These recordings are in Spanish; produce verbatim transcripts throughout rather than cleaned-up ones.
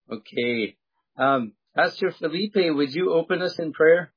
Okay. Um, Pastor Felipe, would you open us in prayer?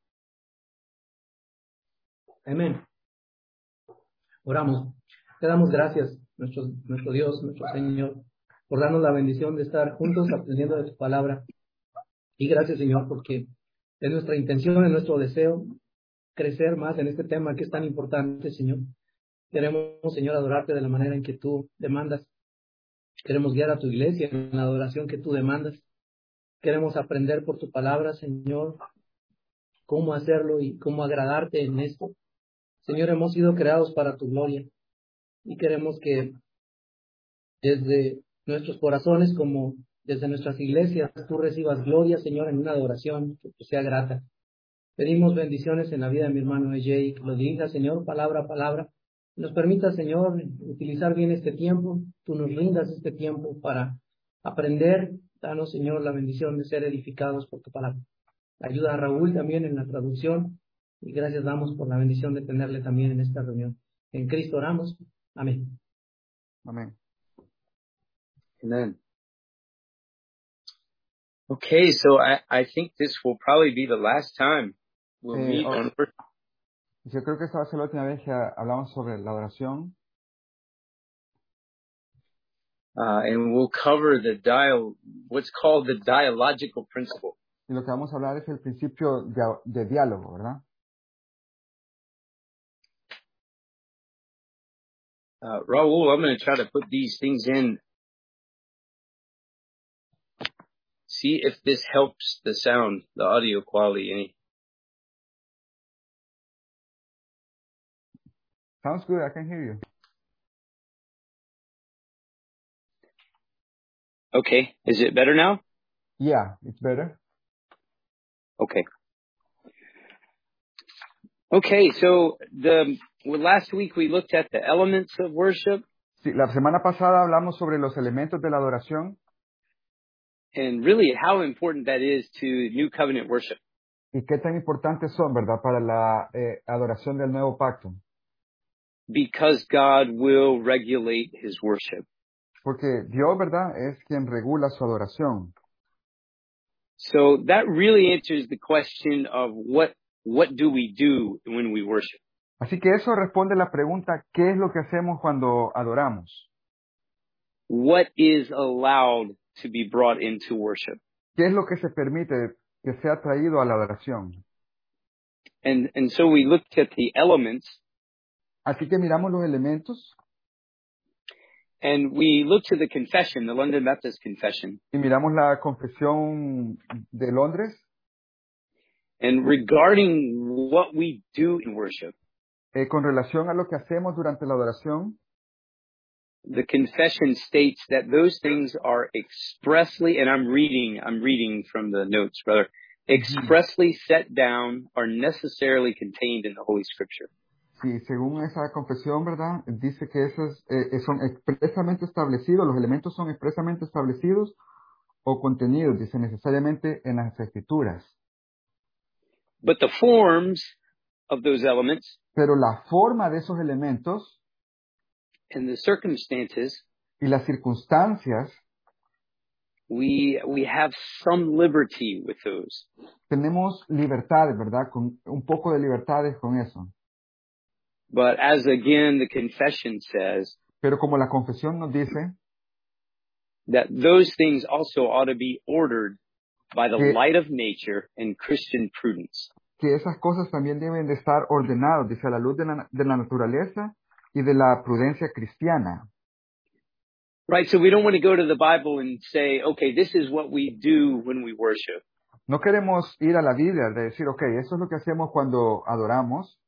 Amén. Oramos. Te damos gracias, nuestro, nuestro Dios, nuestro Señor, por darnos la bendición de estar juntos aprendiendo de tu palabra. Y gracias, Señor, porque es nuestra intención, es nuestro deseo crecer más en este tema que es tan importante, Señor. Queremos, Señor, adorarte de la manera en que tú demandas. Queremos guiar a tu iglesia en la adoración que tú demandas. Queremos aprender por tu palabra, Señor, cómo hacerlo y cómo agradarte en esto. Señor, hemos sido creados para tu gloria y queremos que desde nuestros corazones como desde nuestras iglesias tú recibas gloria, Señor, en una adoración que te sea grata. Pedimos bendiciones en la vida de mi hermano E J, que lo dirija, Señor, palabra a palabra. Nos permita, Señor, utilizar bien este tiempo. Tú nos rindas este tiempo para aprender. Danos, Señor, la bendición de ser edificados por tu palabra. Ayuda a Raúl también en la traducción. Y gracias damos por la bendición de tenerle también en esta reunión. En Cristo oramos. Amén. Amén. Amen. Okay, so I, I think this will probably be the last time we'll Eh, meet oh, on worship. yo creo que esta va a ser la última vez que hablamos sobre la adoración. Uh, and we'll cover the dial, what's called the dialogical principle. Y lo que vamos a hablar es el principio de, de diálogo, ¿verdad? Uh, Raul, I'm going to try to put these things in. See if this helps the sound, the audio quality any. Sounds good, I can hear you. Okay, is it better now? Yeah, it's better. Okay. Okay, so the well, last week we looked at the elements of worship. Sí, la semana pasada hablamos sobre los elementos de la adoración. And really how important that is to New Covenant worship. Y qué tan importantes son, ¿verdad? Para la eh, adoración del nuevo pacto. Because God will regulate his worship. Porque Dios, ¿verdad? Es quien regula su adoración. So that really answers the question of what what do we do when we worship? Así que eso responde la pregunta, ¿qué es lo que hacemos cuando adoramos? What is allowed to be brought into worship? ¿Qué es lo que se permite que sea traído a la adoración? And and so we looked at the elements. Así que miramos los elementos. And we looked to the confession, the London Baptist Confession. Y miramos la confesión de Londres. And regarding what we do in worship. Eh, con relación a lo que hacemos durante la adoración. The confession states that those things are expressly, and I'm reading, I'm reading from the notes, brother, expressly set down, are necessarily contained in the Holy Scripture. Sí, según esa confesión, ¿verdad? Dice que esos eh, son expresamente establecidos, los elementos son expresamente establecidos o contenidos, dice necesariamente en las Escrituras. But the forms of those elements, pero la forma de esos elementos and the circumstances, y las circunstancias, we we have some liberty with those. tenemos libertades, ¿verdad? Con un poco de libertades con eso. But as again the confession says, pero como la confesión nos dice, that those things also ought to be ordered by the que, light of nature and Christian prudence. que esas cosas también deben de estar ordenadas, dice, a la luz de la, de la naturaleza y de la prudencia cristiana. Right, so we don't want to go to the Bible and say, okay, this is what we do when we worship. No queremos ir a la Biblia de decir, okay, eso es lo que hacemos cuando adoramos.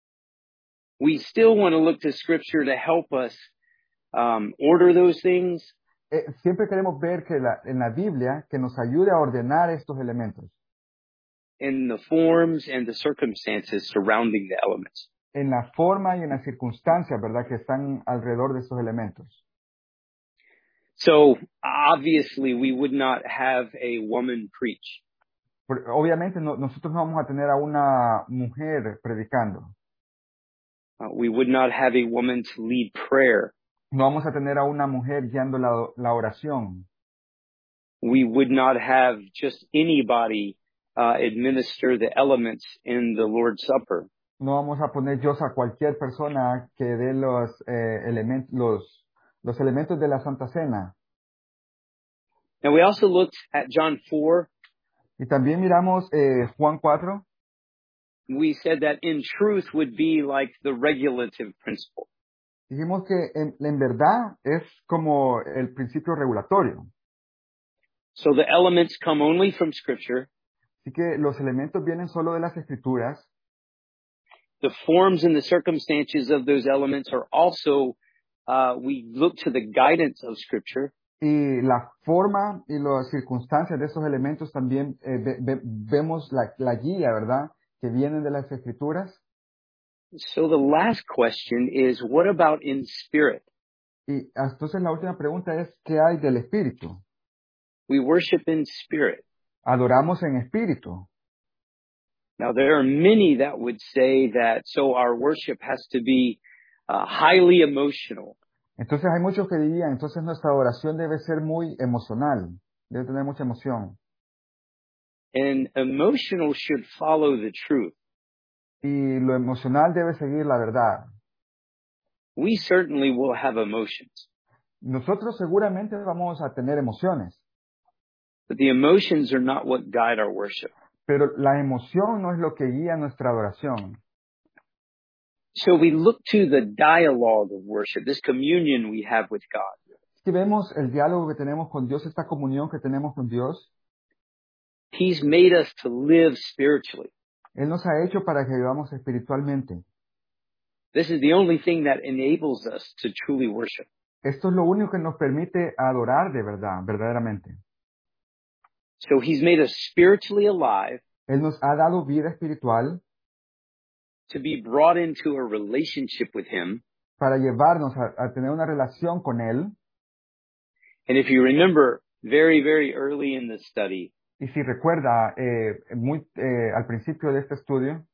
We still want to look to Scripture to help us um, order those things. Eh, siempre queremos ver que la, en la Biblia que nos ayude a ordenar estos elementos. In the forms and the circumstances surrounding the elements. En la forma y en las circunstancias, ¿verdad? Que están alrededor de estos elementos. So, obviously, we would not have a woman preach. Porque obviamente no, nosotros no vamos a tener a una mujer predicando. Uh, we would not have a woman to lead prayer. No vamos a tener a una mujer guiando la, la oración. we would not have just anybody uh, administer the elements in the Lord's Supper. No vamos a poner Dios a cualquier persona que dé los, eh, elementos, los, los elementos de la Santa Cena. Now we also looked at John four. Y también miramos eh, Juan cuatro. We said that in truth would be like the regulative principle. Dijimos que en, en verdad es como el principio regulatorio. So the elements come only from Scripture. Así que los elementos vienen solo de las Escrituras. The forms and the circumstances of those elements are also, uh, we look to the guidance of Scripture. Y la forma y las circunstancias de esos elementos también eh, ve, ve, vemos la, la guía, ¿verdad? Que vienen de las Escrituras. So the last question is, what about in spirit? Y entonces la última pregunta es, ¿qué hay del Espíritu? We worship in spirit. Adoramos en Espíritu. Now, there are many that would say that, so our worship has to be uh, highly emotional. Entonces hay muchos que dirían, entonces nuestra oración debe ser muy emocional, debe tener mucha emoción. And emotional should follow the truth. Y lo emocional debe seguir la verdad. We certainly will have emotions, Nosotros seguramente vamos a tener emociones, but the emotions are not what guide our worship. pero la emoción no es lo que guía nuestra adoración. So we look to the dialogue of worship, this communion we have with God. Si vemos el diálogo que tenemos con Dios, esta comunión que tenemos con Dios, He's made us to live spiritually. Él nos ha hecho para que vivamos espiritualmente. This is the only thing that enables us to truly worship. Esto es lo único que nos permite adorar de verdad, verdaderamente. So He's made us spiritually alive Él nos ha dado vida espiritual to be brought into a relationship with Him. para llevarnos a, a tener una relación con Él. And if you remember very, very early in the study, Y si recuerda, eh, muy eh, al principio de este estudio,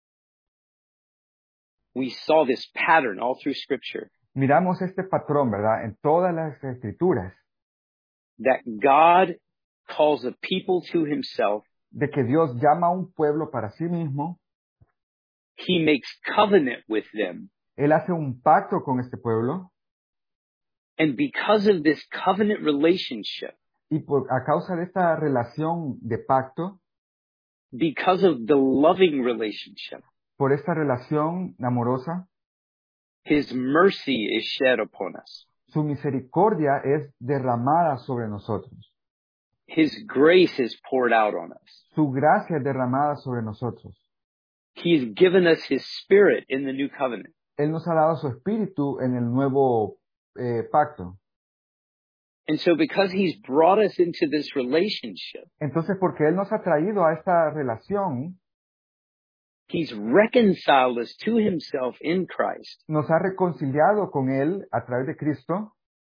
we saw this pattern all through Scripture, miramos este patrón, ¿verdad? En todas las escrituras, that God calls a people to Himself. de que Dios llama a un pueblo para sí mismo. He makes covenant with them. Él hace un pacto con este pueblo. And because of this covenant relationship, Y por, a causa de esta relación de pacto, because of the loving relationship, por esta relación amorosa, His mercy is shed upon us. su misericordia es derramada sobre nosotros. His grace is poured out on us. Su gracia es derramada sobre nosotros. He's given us His Spirit in the new covenant. Él nos ha dado su espíritu en el nuevo eh, pacto. And so because He's brought us into this relationship, Entonces, porque Él nos ha traído a esta relación, He's reconciled us to Himself in Christ. nos ha reconciliado con Él a través de Cristo.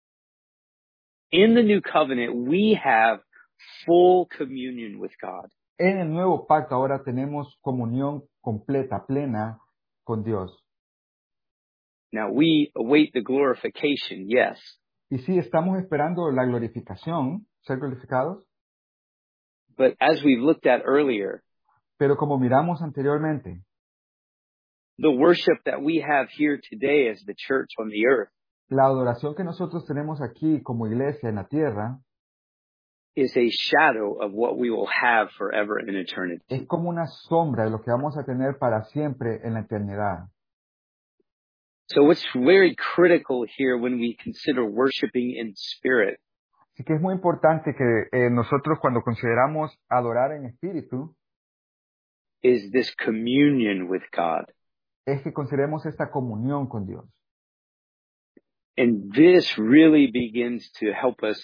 In the new covenant, we have full communion with God. En el nuevo pacto ahora tenemos comunión completa, plena con Dios. Now we await the glorification, yes, Y sí, estamos esperando la glorificación, ser glorificados, but as we've looked at earlier, pero como miramos anteriormente, the worship that we have here today as the church on the earth la adoración que nosotros tenemos aquí como iglesia en la tierra is a shadow of what we will have forever in eternity. es como una sombra de lo que vamos a tener para siempre en la eternidad. So what's very critical here when we consider worshiping in spirit Así que es muy importante que eh, nosotros cuando consideramos adorar en espíritu, is this communion with God. es que consideremos esta comunión con Dios. And this really begins to help us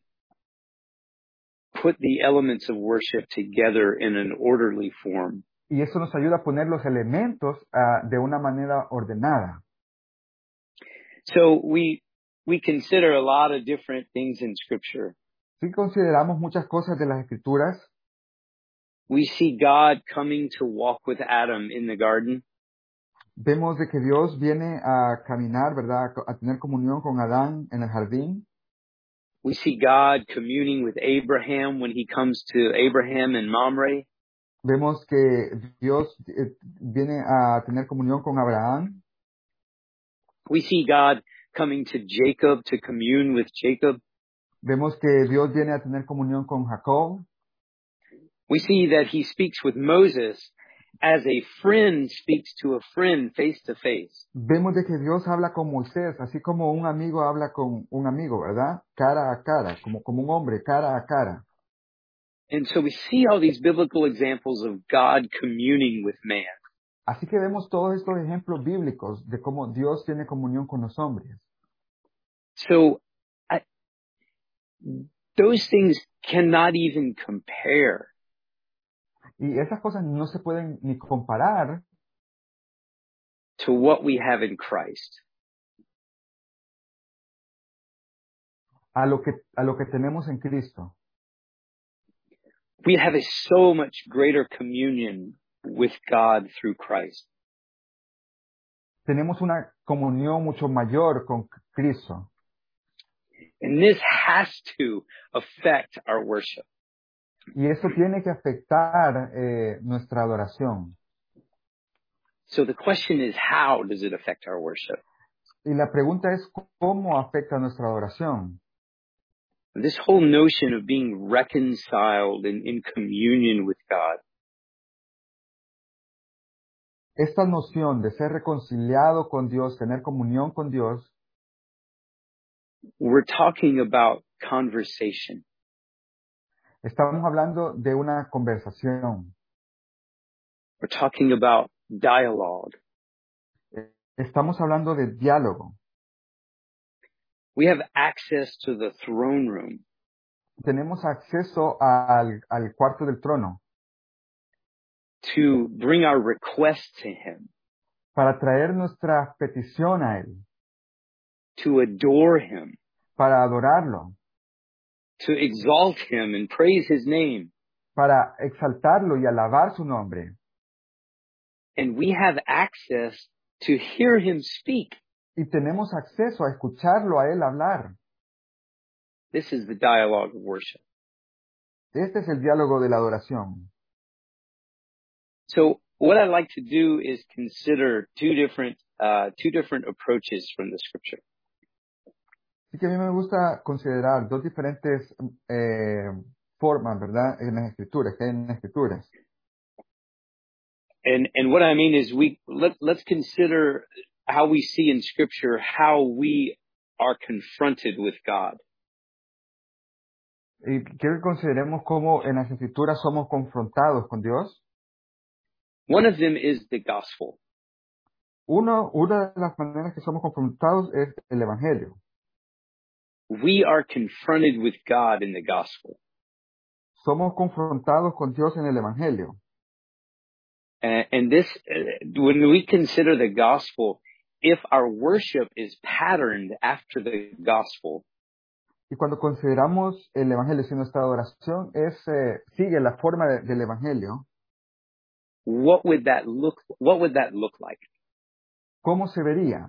put the elements of worship together in an orderly form. Y eso nos ayuda a poner los elementos uh, de una manera ordenada. So we we consider a lot of different things in Scripture. Si consideramos muchas cosas de las Escrituras, We see God coming to walk with Adam in the garden. vemos de que Dios viene a caminar, ¿verdad? A tener comunión con Adán en el jardín. We see God communing with Abraham when he comes to Abraham and Mamre. Vemos que Dios eh, viene a tener comunión con Abraham. We see God coming to Jacob to commune with Jacob. Vemos que Dios viene a tener comunión con Jacob. We see that he speaks with Moses as a friend speaks to a friend face to face. Vemos de que Dios habla con Moisés, así como un amigo habla con un amigo, ¿verdad? Cara a cara, como, como un hombre, cara a cara. And so we see all these biblical examples of God communing with man. Así que vemos todos estos ejemplos bíblicos de cómo Dios tiene comunión con los hombres. So I, those things cannot even compare Y esas cosas no se pueden ni comparar to what we have in Christ. a lo que, a lo que tenemos en Cristo. We have a so much greater communion with God through Christ. Tenemos una comunión mucho mayor con Cristo. And this has to affect our worship. Y eso tiene que afectar eh, nuestra adoración. So the question is, how does it affect our worship? Y la pregunta es, ¿cómo afecta nuestra adoración? This whole notion of being reconciled and in communion with God. Esta noción de ser reconciliado con Dios, tener comunión con Dios, We're talking about conversation. estamos hablando de una conversación. We're talking about dialogue. Estamos hablando de diálogo. We have access to the throne room Tenemos acceso al, al cuarto del trono to bring our request to Him, para traer nuestra petición a Él, to adore Him, para adorarlo, to exalt Him and praise His name. para exaltarlo y alabar su nombre. And we have access to hear Him speak. Y tenemos acceso a escucharlo a Él hablar. This is the dialogue of worship. Este es el diálogo de la adoración. So what I'd like to do is consider two different, uh, two different approaches from the scripture. Así que a mí me gusta considerar dos diferentes eh, formas, ¿verdad? En las escrituras, que hay en las escrituras. And, and what I mean is we, let, let's consider how we see in scripture how we are confronted with God. Y quiero que consideremos cómo en las escrituras somos confrontados con Dios. One of them is the gospel. Uno, una de las maneras que somos confrontados es el Evangelio. We are confronted with God in the gospel. Somos confrontados con Dios en el Evangelio. And, and this, uh, when we consider the gospel, if our worship is patterned after the gospel, Y cuando consideramos el Evangelio, si nuestra adoración es, eh, sigue la forma de, del Evangelio, what would that look, what would that look like? ¿cómo se vería?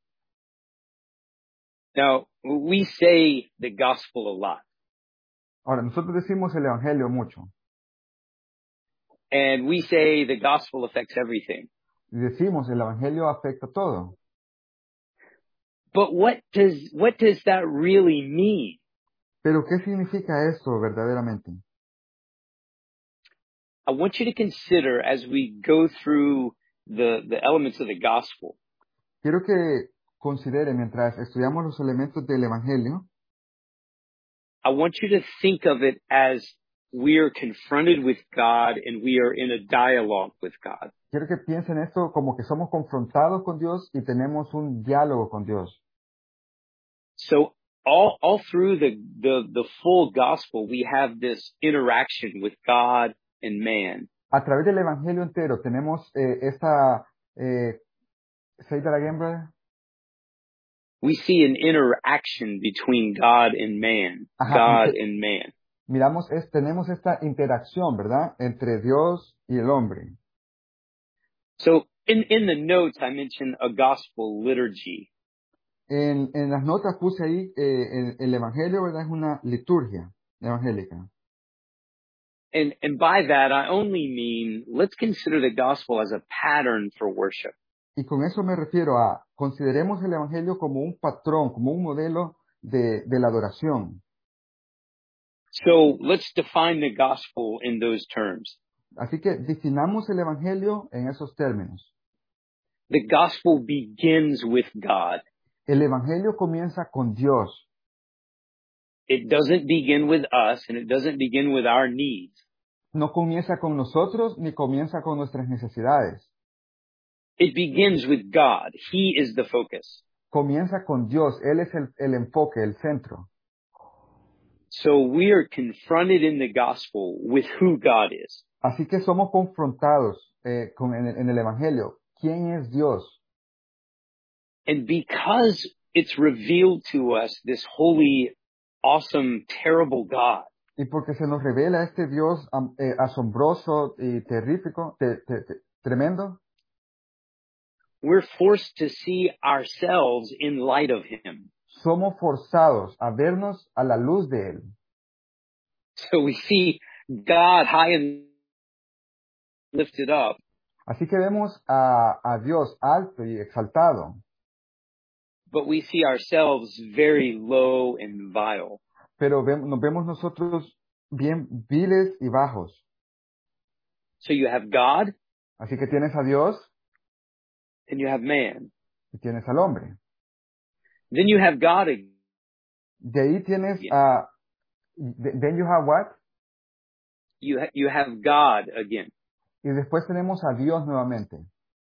Now, we say the gospel a lot, Ahora, nosotros decimos el Evangelio mucho. and we say the gospel affects everything. Y decimos el Evangelio afecta todo. But what does, what does that really mean? Pero ¿qué significa esto verdaderamente? I want you to consider as we go through the, the elements of the gospel, Quiero que considere, mientras estudiamos los elementos del Evangelio, I want you to think of it as we are confronted with God and we are in a dialogue with God. quiero que piensen esto como que somos confrontados con Dios y tenemos un diálogo con Dios. So all, all through the, the, the full gospel, we have this interaction with God and man. A través del Evangelio entero tenemos eh, esta... Eh, say that again, brother. We see an interaction between God and man, Ajá, God ente- and man. Miramos, es, tenemos esta interacción, ¿verdad? Entre Dios y el hombre. So in, in the notes, I mentioned a gospel liturgy. En, en las notas puse ahí, eh, el, el evangelio, ¿verdad? Es una liturgia evangélica. And, and by that, I only mean, let's consider the gospel as a pattern for worship. Y con eso me refiero a, consideremos el evangelio como un patrón, como un modelo de, de la adoración. So let's define the gospel in those terms. Así que definamos el evangelio en esos términos. The gospel begins with God. El evangelio comienza con Dios. It doesn't begin with us, and it doesn't begin with our needs. No comienza con nosotros ni comienza con nuestras necesidades. It begins with God. He is the focus. Comienza con Dios. Él es el, el enfoque, el centro. So we are confronted in the gospel with who God is. Así que somos confrontados eh, con, en, el, en el evangelio. ¿Quién es Dios? And because it's revealed to us this holy, awesome, terrible God, Y porque se nos revela este Dios am- eh, asombroso y terrífico, te- te- te- tremendo, we're forced to see ourselves in light of him. somos forzados a vernos a la luz de Él. So we see God high and lifted up, Así que vemos a, a Dios alto y exaltado, but we see ourselves very low and vile. pero ve- nos vemos nosotros bien viles y bajos. So you have God Así que tienes a Dios and you have man. y tienes al hombre. Then you have God again. De ahí tienes a... th- Then you have what? You, ha- you have God again. Y después tenemos a Dios nuevamente.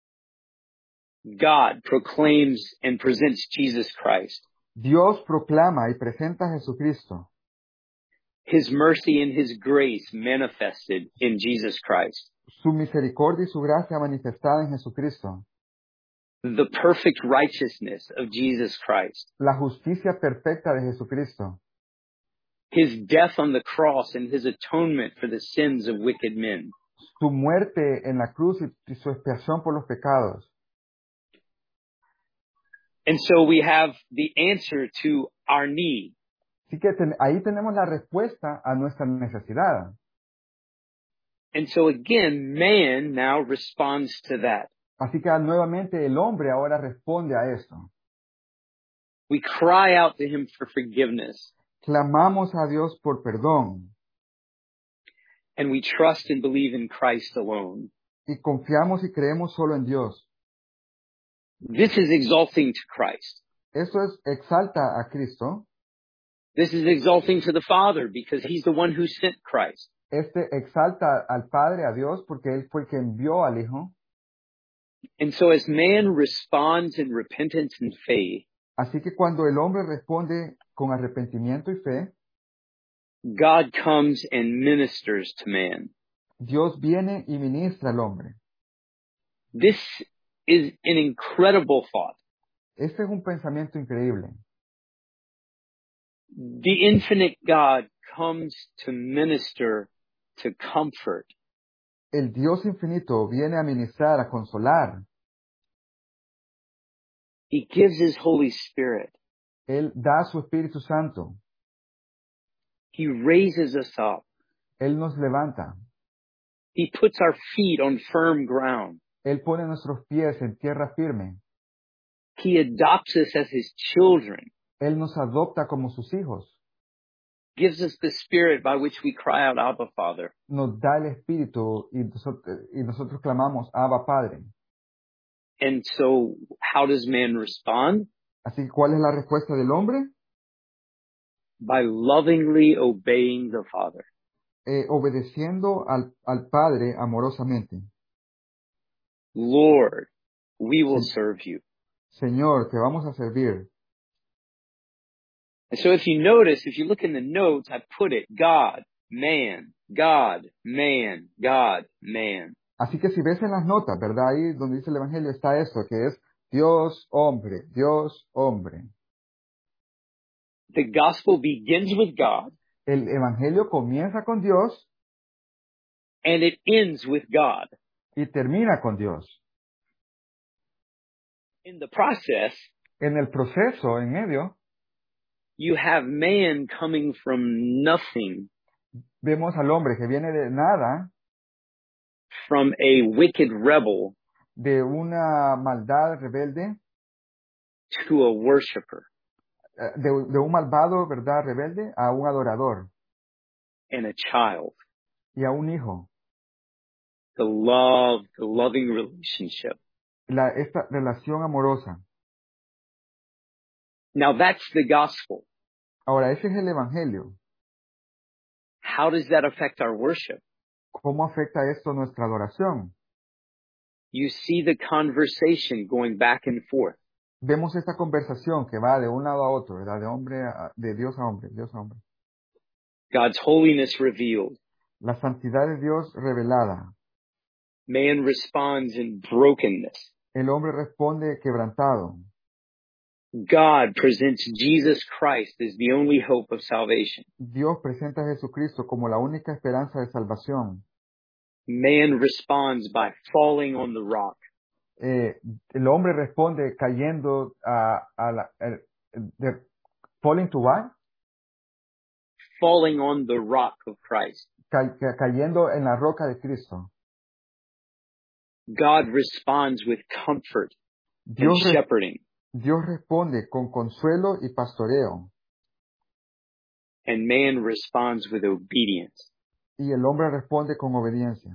God proclaims and presents Jesus Christ, Dios proclama y presenta a Jesucristo. his mercy and his grace manifested in Jesus Christ, Su misericordia y su gracia manifestada en Jesucristo. the perfect righteousness of Jesus Christ, La justicia perfecta de Jesucristo. his death on the cross and his atonement for the sins of wicked men. Su muerte en la cruz y, y su expiación por los pecados. And so we have the answer to our need. Así que ten- ahí tenemos la respuesta a nuestra necesidad. And so again, man now responds to that. Así que nuevamente el hombre ahora responde a esto. We cry out to him for forgiveness, Clamamos a Dios por perdón and we trust and believe in Christ alone. y confiamos y creemos solo en Dios. This is exalting to Christ. Eso es exalta a Cristo. This is exalting to the Father because he's the one who sent Christ. Este exalta al Padre, a Dios, porque Él fue el que envió al Hijo. And so as man responds in repentance and faith, Así que cuando el hombre responde con arrepentimiento y fe, God comes and ministers to man. Dios viene y ministra al hombre. This is an incredible thought. Este es un pensamiento increíble. The infinite God comes to minister, to comfort. El Dios infinito viene a ministrar, a consolar. He gives his Holy Spirit. Él da su Espíritu Santo. He raises us up. Él nos levanta. He puts our feet on firm ground. Él pone nuestros pies en tierra firme. He adopts us as his children, Él nos adopta como sus hijos. gives us the Spirit by which we cry out, Abba, Father. Nos da el Espíritu y nosotros, y nosotros clamamos, Abba Padre. And so how does man respond? Así que, ¿cuál es la respuesta del hombre? By lovingly obeying the Father. Eh, obedeciendo al, al Padre amorosamente. Lord, we will Sí. serve you. Señor, te vamos a servir. And so if you notice, if you look in the notes, I put it, God, man, God, man, God, man. Así que si ves en las notas, ¿verdad? Ahí donde dice el Evangelio está esto, que es Dios, hombre, Dios, hombre. The gospel begins with God El Evangelio comienza con Dios and it ends with God. y termina con Dios. In the process, En el proceso, en medio, you have man coming from nothing, vemos al hombre que viene de nada, from a wicked rebel, de una maldad rebelde, to a worshiper eh, de, de un malvado, ¿verdad?, rebelde, a un adorador and a child. y a un hijo. The love, the loving relationship. La, esta relación amorosa. Now that's the gospel. Ahora, ese es el evangelio. How does that affect our worship? ¿Cómo afecta esto nuestra adoración? You see the conversation going back and forth. Vemos esta conversación que va de un lado a otro, ¿verdad? De hombre a, de Dios a hombre, Dios a hombre. God's holiness revealed. La santidad de Dios revelada. Man responds in brokenness. El hombre responde quebrantado. God presents Jesus Christ as the only hope of salvation. Dios presenta a Jesucristo como la única esperanza de salvación. Man responds by falling on the rock. Eh, el hombre responde cayendo a, a la, el, de, falling to what? Falling on the rock of Christ. Ca, ca, cayendo en la roca de Cristo. God responds with comfort Dios, and shepherding. Dios responde con consuelo y pastoreo. And man responds with obedience. Y el hombre responde con obediencia.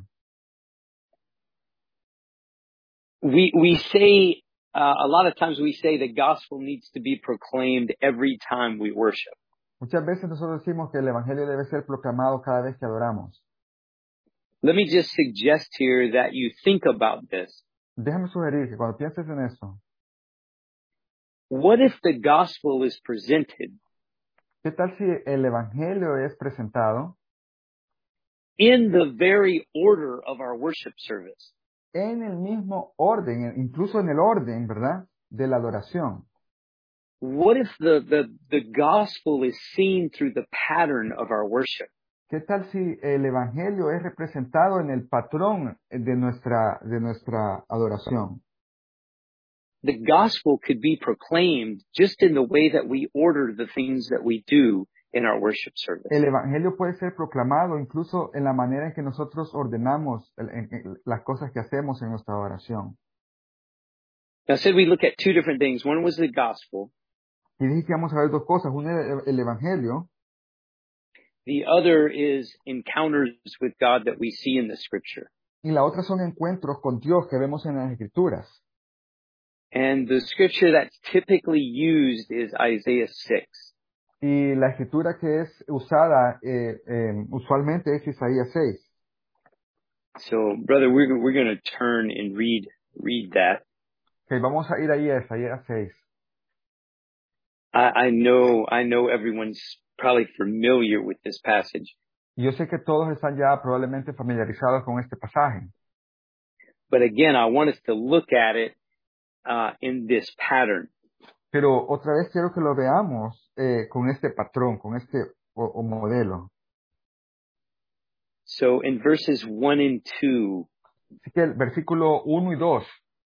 We, we say, uh, a lot of times we say the gospel needs to be proclaimed every time we worship. Muchas veces nosotros decimos que el evangelio debe ser proclamado cada vez que adoramos. Let me just suggest here that you think about this. Déjame sugerir que cuando pienses en eso, What if the gospel is presented ¿qué tal si el evangelio es presentado in the very order of our worship service? en el mismo orden, incluso en el orden, ¿verdad?, de la adoración? What if the, the, the gospel is seen through the pattern of our worship? ¿Qué tal si el evangelio es representado en el patrón de nuestra, de nuestra adoración? The gospel could be proclaimed just in the way that we order the things that we do in our worship service. El evangelio puede ser proclamado incluso en la manera en que nosotros ordenamos el, en, en, las cosas que hacemos en nuestra adoración. Now, I said we look at two different things. One was the gospel. Y dije que vamos a ver dos cosas. Uno es el, el evangelio. The other is encounters with God that we see in the scripture. Y la otra son encuentros con Dios que vemos en las escrituras. And the scripture that's typically used is Isaiah six. Y la escritura que es usada eh, eh, usualmente es Isaías seis. So, brother, we're we're going to turn and read read that. Okay, vamos a ir ahí a Isaías seis. I, I know I know everyone's probably familiar with this passage. Yo sé que todos están ya probablemente familiarizados con este pasaje. But again, I want us to look at it uh, in this pattern. Pero otra vez quiero que lo veamos eh, con este patrón, con este o, o modelo. So in verses one and two, Así que el versículo uno y dos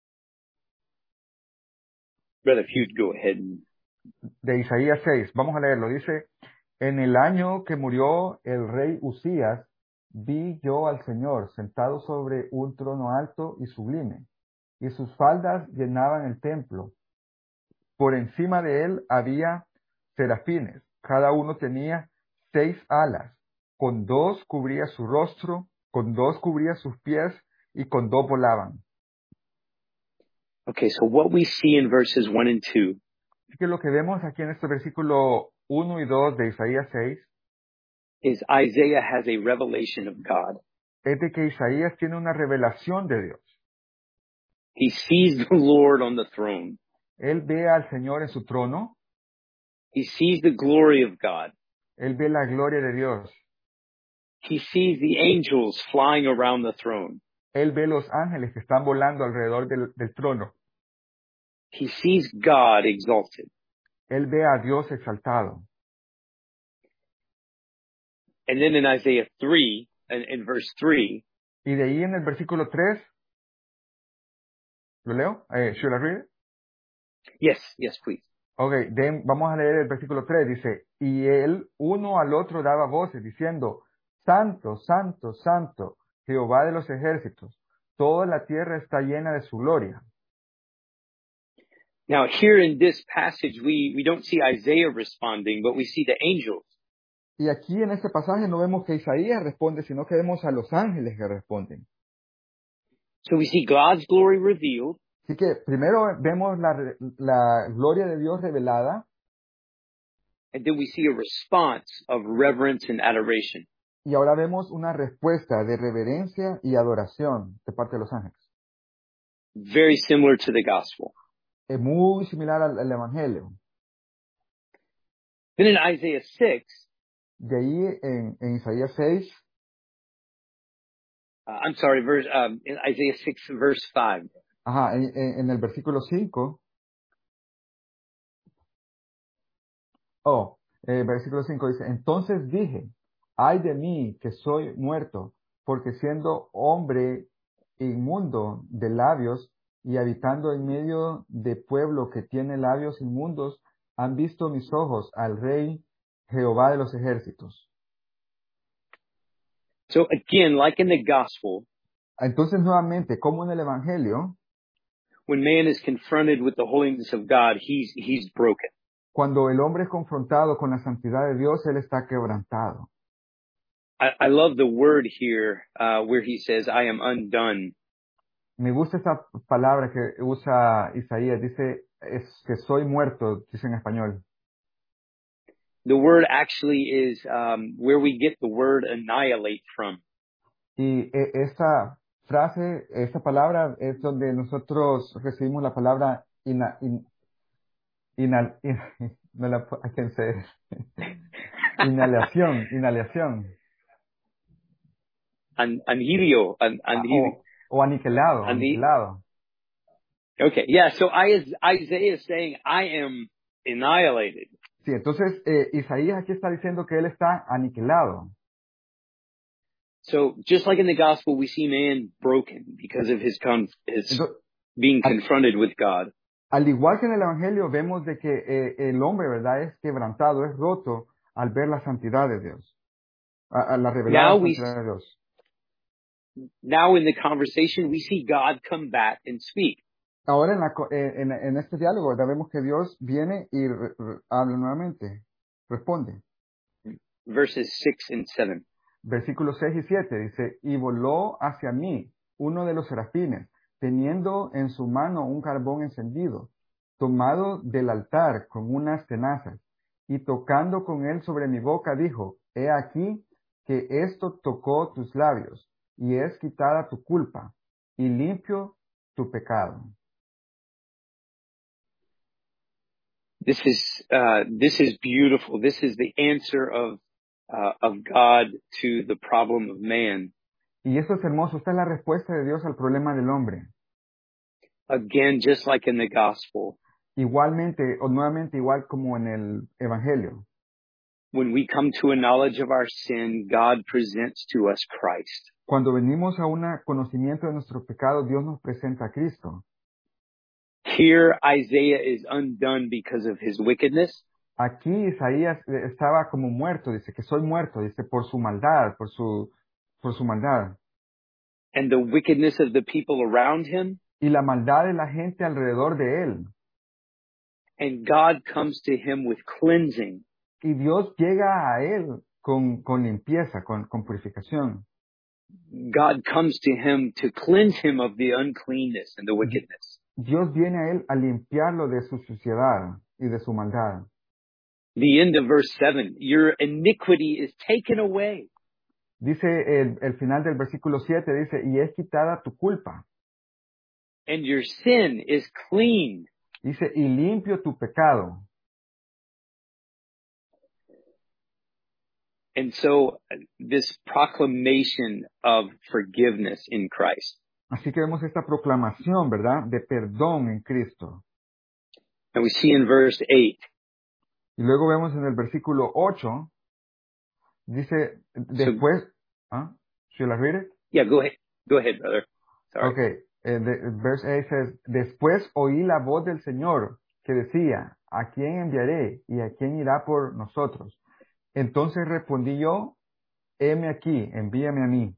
brother, if you'd go ahead and de Isaías seis, vamos a leerlo. Dice, en el año que murió el rey Usías, vi yo al Señor sentado sobre un trono alto y sublime, y sus faldas llenaban el templo. Por encima de él había serafines, cada uno tenía seis alas, con dos cubría su rostro, con dos cubría sus pies, y con dos volaban. Okay, so what we see in verses one and two Así que lo que vemos aquí en este versículo uno y dos de Isaías seis is Isaiah has a revelation of God. es de que Isaías tiene una revelación de Dios. He sees the Lord on the throne. Él ve al Señor en su trono, He sees the glory of God. él ve la gloria de Dios, He sees the angels flying around the throne. él ve los ángeles que están volando alrededor del, del trono, He sees God exalted. él ve a Dios exaltado. And then in Isaiah three, in, in verse three, Y de ahí en el versículo tres, ¿lo leo? Eh, ¿should I read it? Yes, yes, please. Ok, then, vamos a leer el versículo tres. Dice, y él uno al otro daba voces diciendo, Santo, Santo, Santo, Jehová de los ejércitos, toda la tierra está llena de su gloria. Now, here in this passage, we, we don't see Isaiah responding, but we see the angels. Y aquí en este pasaje no vemos que Isaías responde, sino que vemos a los ángeles que responden. So we see God's glory revealed, Así que primero vemos la, re- la gloria de Dios revelada and then we see a response of reverence and adoration. y ahora vemos una respuesta de reverencia y adoración de parte de los ángeles. Very similar to the gospel. Es muy similar al, al Evangelio. Then in Isaiah six, De ahí en, en Isaías seis, uh, I'm sorry, verse, um, in Isaiah six, verse five. ajá, en, en- en el versículo cinco, oh, eh, versículo cinco dice, entonces dije, ay de mí que soy muerto, porque siendo hombre inmundo de labios y habitando en medio de pueblo que tiene labios inmundos, han visto mis ojos al Rey Jehová de los ejércitos. So again, like in the gospel, Entonces nuevamente, como en el Evangelio, when man is confronted with the holiness of God, he's, he's broken. cuando el hombre es confrontado con la santidad de Dios, él está quebrantado. I, I love the word here, uh, where he says, I am undone. Me gusta esa palabra que usa Isaías, dice es que soy muerto, dice en español. The word actually is, um, where we get the word annihilate from. Y e- esa frase, esa palabra es donde nosotros recibimos la palabra ina, in, inhal- in- no la, pu- I can't say it. Inhalación, inhalación. An, anhilio, an, Ah, anhilio, o, o aniquilado, anhi- aniquilado. Okay, yeah, so I, Isaiah is saying, I am annihilated. Sí, entonces eh, Isaías aquí está diciendo que él está aniquilado. So just like in the gospel, we see man broken because of his, con- his Entonces, being al, confronted with God. al igual que en el Evangelio, vemos de que eh, el hombre, ¿verdad?, es quebrantado, es roto al ver la santidad de Dios, a, a la revelada Now we, santidad de Dios. now in the conversation, we see God come back and speak. Ahora en, la, co- eh, en, en este diálogo, ¿verdad?, vemos que Dios viene y re- re- habla nuevamente, responde. Verses six and seven. Versículos seis y siete dice, y voló hacia mí uno de los serafines, teniendo en su mano un carbón encendido, tomado del altar con unas tenazas, y tocando con él sobre mi boca, dijo, he aquí que esto tocó tus labios, y es quitada tu culpa, y limpio tu pecado. This is, uh, this is beautiful. This is the answer of, uh, of God to the problem of man. Y esto es hermoso, esta es la respuesta de Dios al problema del hombre. Again, just like in the gospel, Igualmente, o nuevamente igual como en el Evangelio. when we come to a knowledge of our sin, God presents to us Christ. Cuando venimos a un conocimiento de nuestro pecado, Dios nos presenta a Cristo. Here, Isaiah is undone because of his wickedness. Aquí Isaías eh, estaba como muerto, dice que soy muerto, dice por su maldad, por su, por su maldad. And the wickedness of the people around him. Y la maldad de la gente alrededor de él. And God comes to him with cleansing. Y Dios llega a él con, con limpieza, con, con purificación. God comes to him to cleanse him of the uncleanness and the wickedness. Dios viene a él a limpiarlo de su suciedad y de su maldad. The end of verse seven, your iniquity is taken away. Dice el, el final del versículo siete, dice, y es quitada tu culpa. And your sin is clean. Dice, y limpio tu pecado. And so uh, this proclamation of forgiveness in Christ. Así que vemos esta proclamación, ¿verdad?, de perdón en Cristo. And we see in verse eight, Y luego vemos en el versículo ocho, dice, después, ¿ah? Should I read it? yeah, go ahead. Go ahead, brother. Sorry. Okay, eh, the, verse eight says, después oí la voz del Señor que decía, ¿a quién enviaré y a quién irá por nosotros? Entonces respondí yo, heme aquí, envíame a mí.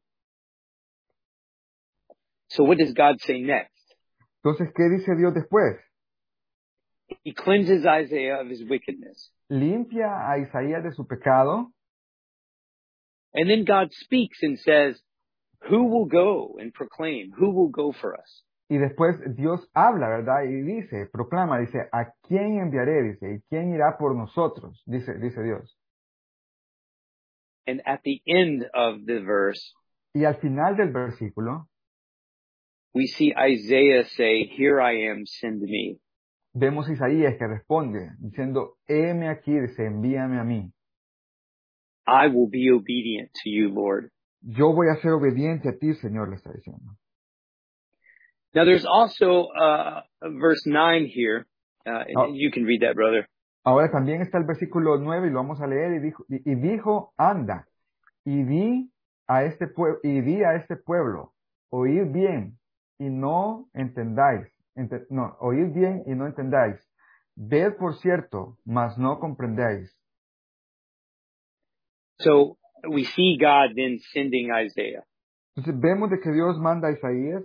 So what does God say next? Entonces, ¿qué dice Dios después? He cleanses Isaiah of his wickedness. Limpia a Isaías de su pecado. And then God speaks and says, who will go and proclaim? Who will go for us? Y después Dios habla, ¿verdad? Y dice, proclama, dice, ¿a quién enviaré? Dice, ¿y quién irá por nosotros? Dice, dice Dios. And at the end of the verse, Y al final del versículo, we see Isaiah say, here I am, send me. vemos a Isaías que responde, diciendo, heme aquí, dice, envíame a mí. I will be obedient to you, Lord. Yo voy a ser obediente a ti, Señor, le está diciendo. Now there's also uh, verse nine here. Uh, Oh. You can read that, brother. Ahora también está el versículo nueve y lo vamos a leer y dijo, y, y dijo, anda, y di a este pueblo, y di a este pueblo, oíd bien y no entendáis, Ente- no, oíd bien y no entendáis, ved por cierto, mas no comprendéis. So we see God then sending Isaiah. Entonces vemos de que Dios manda a Isaías.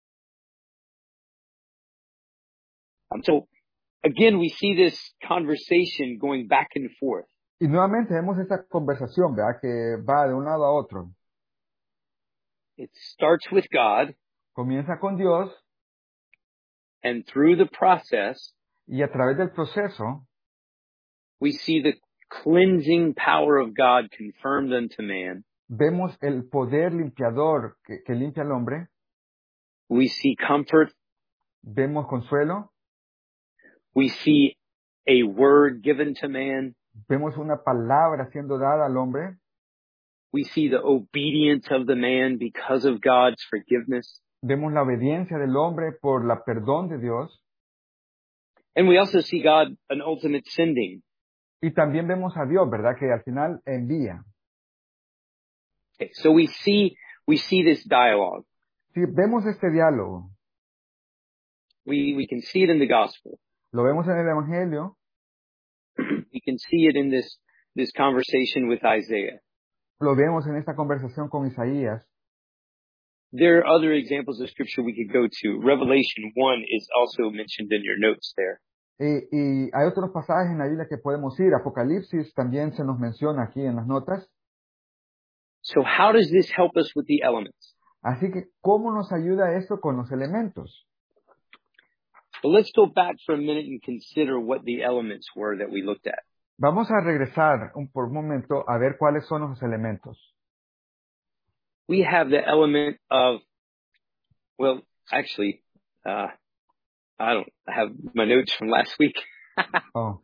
Um, so again, we see this conversation going back and forth. Y nuevamente vemos esta conversación, ¿verdad? Que va de un lado a otro. It starts with God, Comienza con Dios and through the process, y a través del proceso we see the cleansing power of God confirmed unto man. vemos el poder limpiador que, que limpia al hombre, We see comfort. vemos consuelo, We see a word given to man. vemos una palabra siendo dada al hombre, We see the obedience of the man because of God's forgiveness. vemos la obediencia del hombre por la perdón de Dios, And we also see God an ultimate sending. y también vemos a Dios, ¿verdad? Que al final envía. Okay, so we see, we see this dialogue. Si vemos este diálogo, We, we can see it in the gospel. lo vemos en el Evangelio, We can see it in this, this conversation with Isaiah. lo vemos en esta conversación con Isaías. There are other examples of scripture we could go to. Revelation one is also mentioned in your notes there. Y, y hay otros pasajes en la Biblia que podemos ir. Apocalipsis también se nos menciona aquí en las notas. So how does this help us with the elements? Así que, ¿cómo nos ayuda esto con los elementos? Well, let's go back for a minute and consider what the elements were that we looked at. Vamos a regresar un, por un momento a ver cuáles son los elementos. We have the element of, well, actually, uh, I don't have my notes from last week. Oh.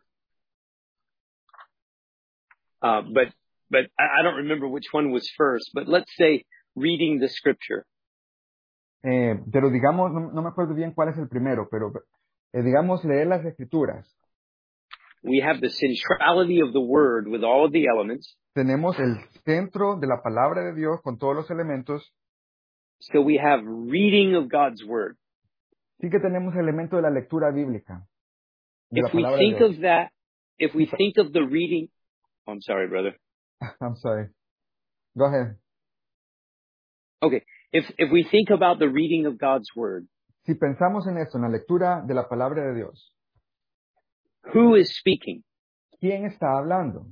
uh, but, but I don't remember which one was first, but let's say reading the scripture. Eh, pero digamos, no, no me acuerdo bien cuál es el primero, pero eh, digamos leer las escrituras. We have the centrality of the word with all of the elements. Tenemos el centro de la palabra de Dios con todos los elementos. So we have reading of God's word. Sí que tenemos el elemento de la lectura bíblica. De la If we palabra de think Dios. of that, if we think of the reading, oh, I'm sorry, brother. I'm sorry. Go ahead. Okay. If, if we think about the reading of God's word, Si pensamos en esto, en la lectura de la palabra de Dios, who is speaking? ¿quién está hablando?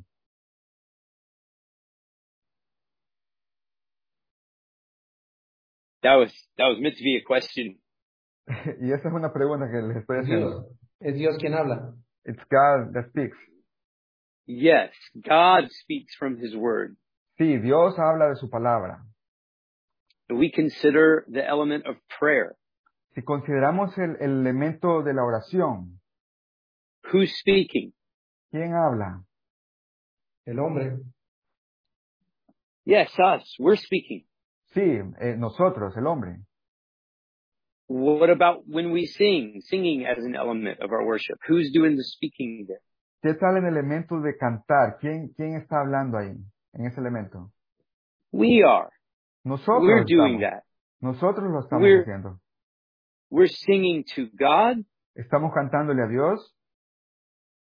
That was, that was meant to be a question. Y esa es una pregunta que les estoy Es haciendo. Dios, es Dios quien habla. It's God that speaks. Yes, God speaks from his word. Sí, Dios habla de su palabra. We consider the element of prayer. Si consideramos el, el elemento de la oración, Who's speaking? ¿quién habla? El hombre. Yes, us. We're speaking. Sí, eh, nosotros, el hombre. What about when we sing? Singing as an element of our worship. Who's doing the speaking there? ¿Qué tal el elemento de cantar? ¿Quién, quién está hablando ahí, en ese elemento? We are. Nosotros We're doing estamos. that. Nosotros lo estamos We're, haciendo. we're singing to God, Estamos cantándole a Dios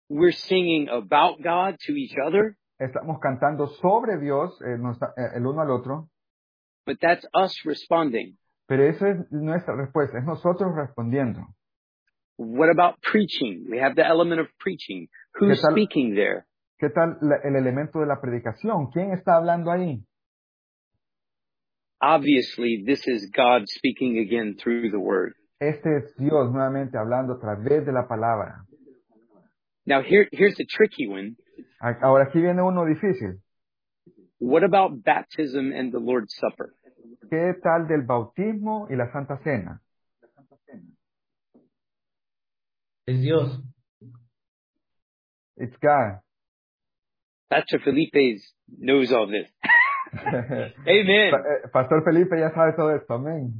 We're singing about God to each other, Estamos cantando sobre Dios eh, nos- eh, el uno al otro, but that's us responding. pero esa es nuestra respuesta, es nosotros respondiendo. What about preaching? We have the element of preaching. ¿Qué Who's tal, speaking there? qué tal la- el elemento de la predicación? ¿Quién está hablando ahí? Obviously, this is God speaking again through the word. Este es Dios nuevamente hablando a través de la palabra. Now here, here's the tricky one. A- Ahora aquí viene uno difícil. What about baptism and the Lord's Supper? ¿Qué tal del bautismo y la Santa Cena? Es Dios. It's God. Pastor Felipe knows all this. Amen. Pa- eh, Pastor Felipe ya sabe todo esto, amén.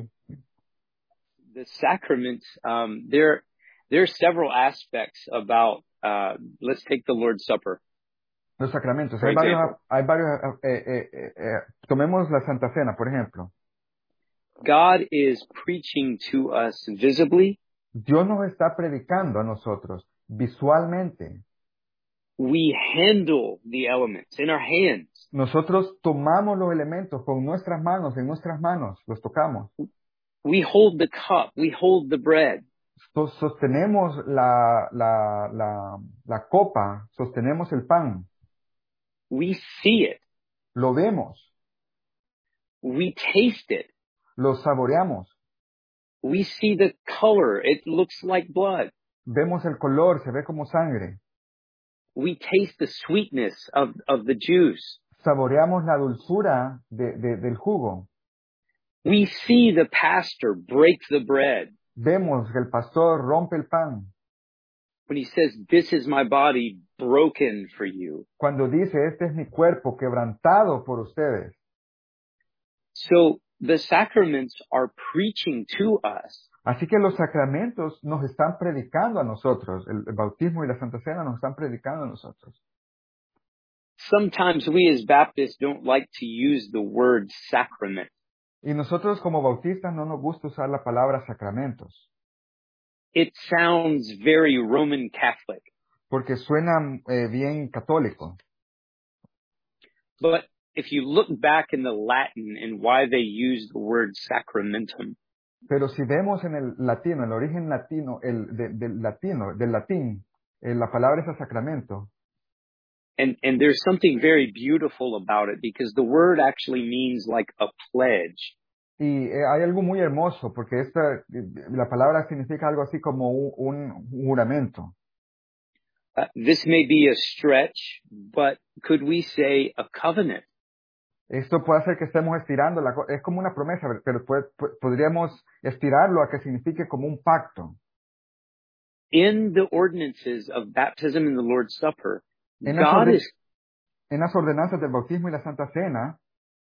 The sacraments, um, there, there are several aspects about, uh, let's take the Lord's Supper. Los sacramentos. For Hay varios, example. hay varios, eh, eh, eh, eh, tomemos la Santa Cena, por ejemplo. God is preaching to us visibly. Dios nos está predicando a nosotros visualmente. We handle the elements in our hands. Nosotros tomamos los elementos con nuestras manos, en nuestras manos, los tocamos. We hold the cup. We hold the bread. So- sostenemos la, la, la, la copa, sostenemos el pan, We see it. lo vemos, We taste it. lo saboreamos, We see the color. It looks like blood. vemos el color, se ve como sangre, We taste the sweetness of, of the juice. saboreamos la dulzura de, de- del jugo, We see the pastor break the bread vemos que el pastor rompe el pan, when he says, "This is my body broken for you." cuando dice, este es mi cuerpo quebrantado por ustedes. So the sacraments are preaching to us. Así que los sacramentos nos están predicando a nosotros, el, el bautismo y la Santa Cena nos están predicando a nosotros. Sometimes we as Baptists don't like to use the word sacrament. Y nosotros como bautistas no nos gusta usar la palabra sacramentos, It sounds very Roman Catholic. porque suena eh, bien católico. But if you look back in the Latin and why they use the word sacramentum, Pero si vemos en el latino, el origen latino, el de- del latino, del latín, eh, la palabra es sacramento. and, and there's something very beautiful about it because the word actually means like a pledge. Y eh, hay algo muy hermoso, porque esta, eh, la palabra significa algo así como un, un juramento. Uh, this may be a stretch, but could we say a covenant? Esto puede hacer que estemos estirando, la, co- es como una promesa, pero puede- pu- podríamos estirarlo a que signifique como un pacto. In the ordinances of baptism and the Lord's Supper, En las, God orden- is, en las ordenanzas del bautismo y la Santa Cena,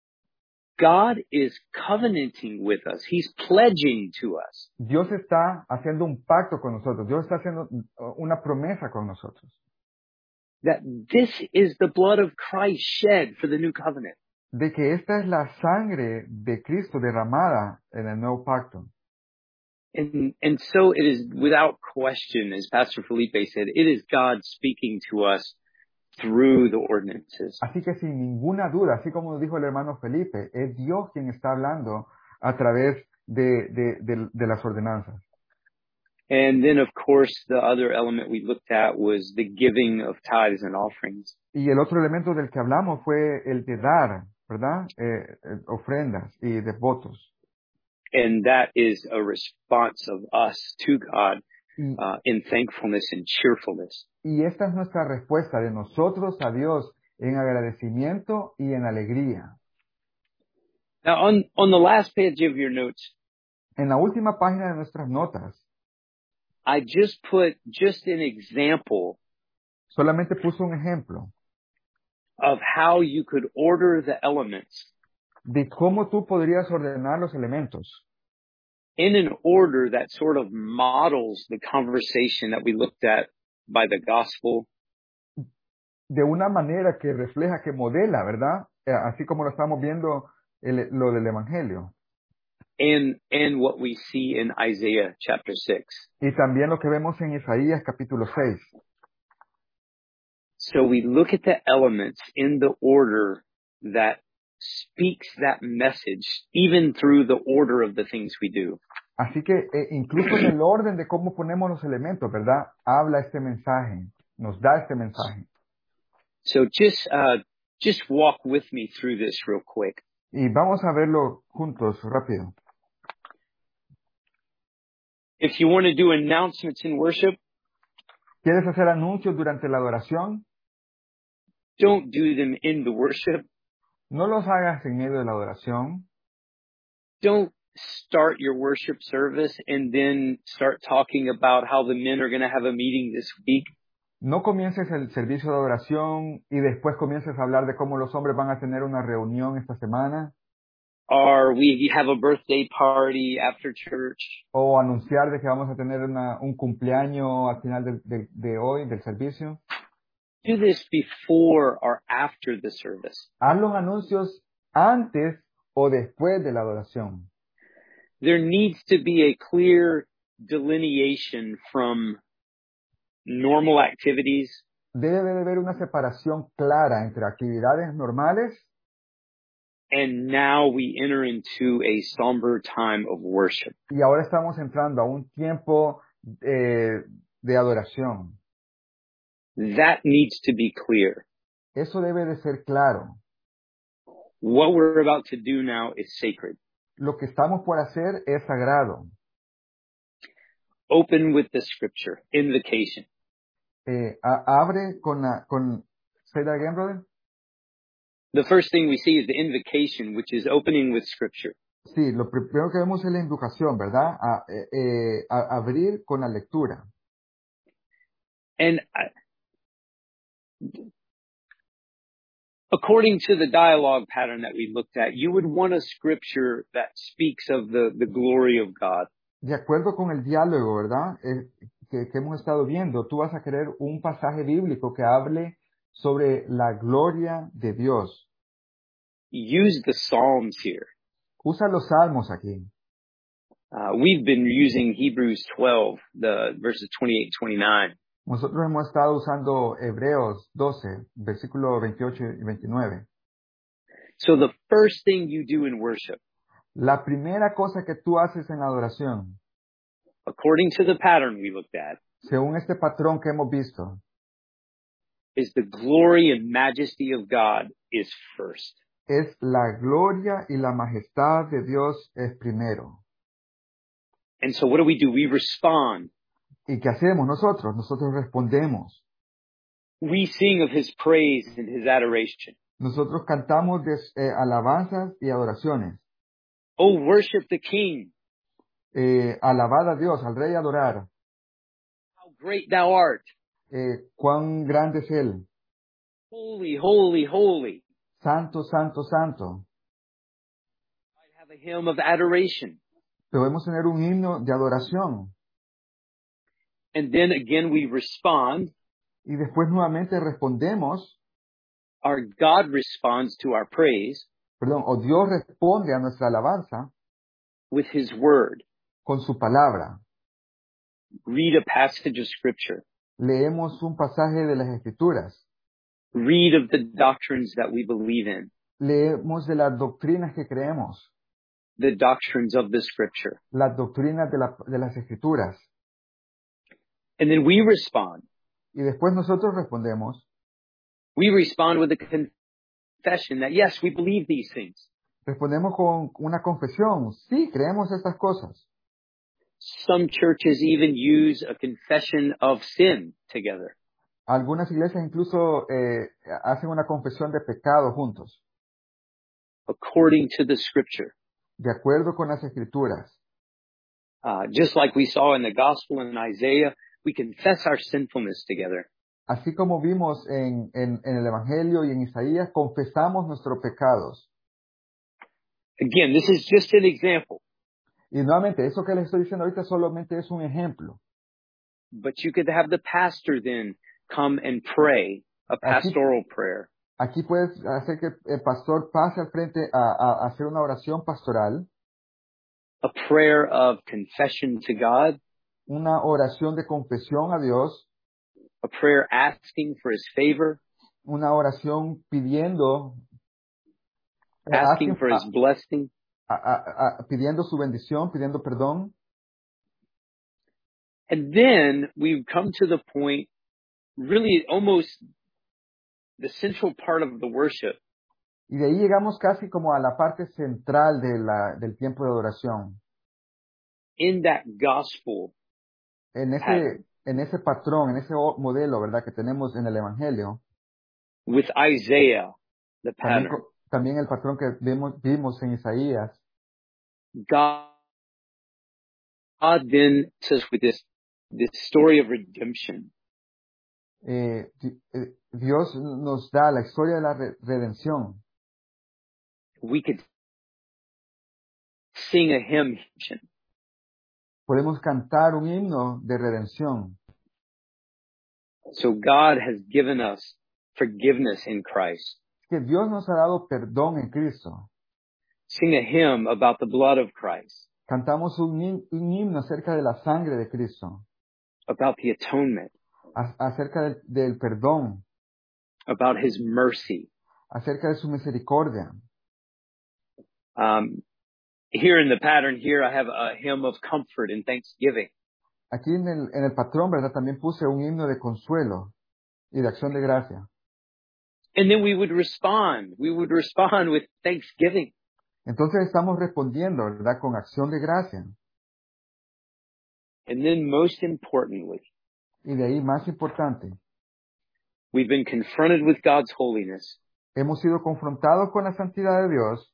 God is covenanting with us. He's pledging to us Dios está haciendo un pacto con nosotros, Dios está haciendo uh, una promesa con nosotros, that this is the blood of Christ shed for the new covenant. de que esta es la sangre de Cristo derramada en el nuevo pacto. And, and so it is without question, as Pastor Felipe said, it is God speaking to us through the ordinances. Así que sin ninguna duda, así como dijo el hermano Felipe, es Dios quien está hablando a través de, de, de, de las ordenanzas. And then, of course, the other element we looked at was the giving of tithes and offerings. Y el otro elemento del que hablamos fue el de dar, ¿verdad? Eh, eh, ofrendas y de votos. And that is a response of us to God Y, uh, in thankfulness and cheerfulness. y esta es nuestra respuesta de nosotros a Dios en agradecimiento y en alegría. Now, on, on the last page of your notes, En la última página de nuestras notas, I just put just an example solamente puso un ejemplo of how you could order the elements de cómo tú podrías ordenar los elementos in an order that sort of models the conversation that we looked at by the gospel de una manera que refleja, que modela, ¿verdad? Eh, así como lo estamos viendo el- lo del Evangelio. and, and what we see in Isaiah chapter six. Y también lo que vemos en Isaías capítulo seis. So we look at the elements in the order that speaks that message, even through the order of the things we do. Así que eh, incluso en el orden de cómo ponemos los elementos, ¿verdad? Habla este mensaje, nos da este mensaje. So just uh, just walk with me through this real quick. Y vamos a verlo juntos, rápido. If you want to do announcements in worship, ¿Quieres hacer anuncios durante la adoración? don't do them in the worship. No los hagas en medio de la adoración. Don't start your worship service and then start talking about how the men are going to have a meeting this week. No comiences el servicio de adoración y después comiences a hablar de cómo los hombres van a tener una reunión esta semana. Or we have a birthday party after church. O anunciar de que vamos a tener una, un cumpleaños al final de, de, de hoy, del servicio. Do this before or after the service. Haz los anuncios antes o después de la adoración. There needs to be a clear delineation from normal activities Debe de haber una separación clara entre actividades normales and now we enter into a somber time of worship. y ahora estamos entrando a un tiempo eh, de adoración. That needs to be clear. Eso debe de ser claro. What we're about to do now is sacred. Lo que estamos por hacer es sagrado. Open with the scripture, invocation. Eh, a- abre con la, con, say that again, brother. The first thing we see is the invocation, which is opening with scripture. Sí, lo primero que vemos es la invocación, ¿verdad? A, eh, eh, a- abrir con la lectura. And I, according to the dialogue pattern that we looked at, you would want a scripture that speaks of the, the glory of God. De acuerdo con el diálogo, ¿verdad? Eh, que, que hemos estado viendo, tú vas a querer un pasaje bíblico que hable sobre la gloria de Dios. Use the Psalms here. Usa los salmos aquí. Uh, we've been using Hebrews twelve, the verses twenty-eight, twenty-nine. Nosotros hemos estado usando Hebreos doce, versículo veintiocho y veintinueve. So the first thing you do in worship, La primera cosa que tú haces en la adoración, according to the pattern we looked at, según este patrón que hemos visto, is the glory and majesty of God is first. es la gloria y la majestad de Dios es primero. And so what do we do? We respond. ¿Y qué hacemos nosotros? Nosotros respondemos. We sing of his praise and his adoration. Nosotros cantamos de, eh, alabanzas y adoraciones. Oh, worship the King. Eh, alabad a Dios, al Rey adorar. How great thou art. Eh, cuán grande es Él. Holy, holy, holy. Santo, santo, santo. I have a hymn of adoration. Podemos tener un himno de adoración. And then again we respond. Y después nuevamente respondemos, Our God responds to our praise perdón, o Dios responde a nuestra alabanza with his word. con su palabra. Read a passage of scripture. Leemos un pasaje de las Escrituras. Read of the doctrines that we believe in. Leemos de las doctrinas que creemos. The doctrines of the scripture. Las doctrinas de, la, de las Escrituras. And then we respond. Y después nosotros respondemos. We respond with a confession that yes, we believe these things. Respondemos con una confesión. Sí, creemos estas cosas. Some churches even use a confession of sin together. Algunas iglesias incluso eh, hacen una confesión de pecado juntos. According to the scripture. De acuerdo con las Escrituras. Uh, just like we saw in the gospel in Isaiah, we confess our sinfulness together. Así como vimos en, en, en el Evangelio y en Isaías, confesamos nuestros pecados. Again, this is just an example. Y nuevamente, eso que les estoy diciendo ahorita solamente es un ejemplo. But you could have the pastor then come and pray a pastoral Aquí, prayer. aquí puedes hacer que el pastor pase al frente a, a, a hacer una oración pastoral. A prayer of confession to God. Una oración de confesión a Dios. a prayer asking for his favor, una oración pidiendo, eh, asking asking- for his blessing. a- a- a- pidiendo su bendición, pidiendo perdón. And then we come to the point, really almost the central part of the worship, Y de ahí llegamos casi como a la parte central de la, del tiempo de adoración. in that gospel En ese, pattern en ese patrón, en ese o- modelo, ¿verdad? Que tenemos en el Evangelio. with Isaiah, the También, pattern. co- también el patrón que vimos, vimos en Isaías. God, God then says with this, this story of redemption, eh, di- eh, Dios nos da la historia de la re- redención. we could sing a hymn. Podemos cantar un himno de redención. So God has given us forgiveness in Christ. Que Dios nos ha dado perdón en Cristo. Sing a hymn about the blood of Christ, Cantamos un, hin- un himno acerca de la sangre de Cristo, about the atonement, a- acerca del, del perdón, about his mercy. acerca de su misericordia. Um, here in the pattern here, I have a hymn of comfort and thanksgiving. Aquí en el, en el patrón, ¿verdad? También puse un himno de consuelo y de acción de gracia. And then we would respond. We would respond with thanksgiving. Entonces estamos respondiendo, ¿verdad? Con acción de gracia. And then most importantly, Y de ahí, más importante, we've been confronted with God's holiness. hemos sido confrontados con la santidad de Dios.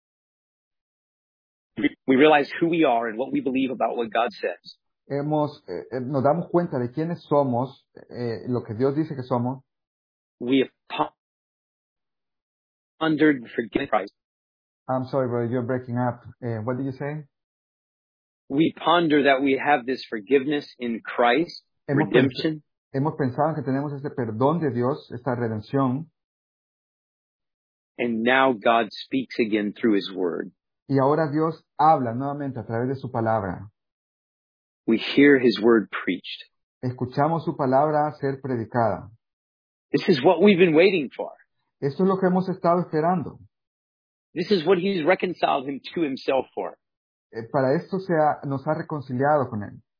We realize who we are and what we believe about what God says. Hemos, eh, eh, nos damos cuenta de quiénes somos, eh, lo que Dios dice que somos. We have pondered forgiveness Christ. I'm sorry, brother, you're breaking up. Eh, what did you say? We ponder that we have this forgiveness in Christ, Hemos, redemption, pens- hemos pensado que tenemos este perdón de Dios, esta redención, and now God speaks again through his word. y ahora Dios habla nuevamente a través de su palabra. We hear his word preached. Escuchamos su palabra ser predicada. This is what we've been waiting for. Esto es lo que hemos estado esperando. This is what he's reconciled him to himself for. Eh, para esto se ha- nos ha reconciliado con Él.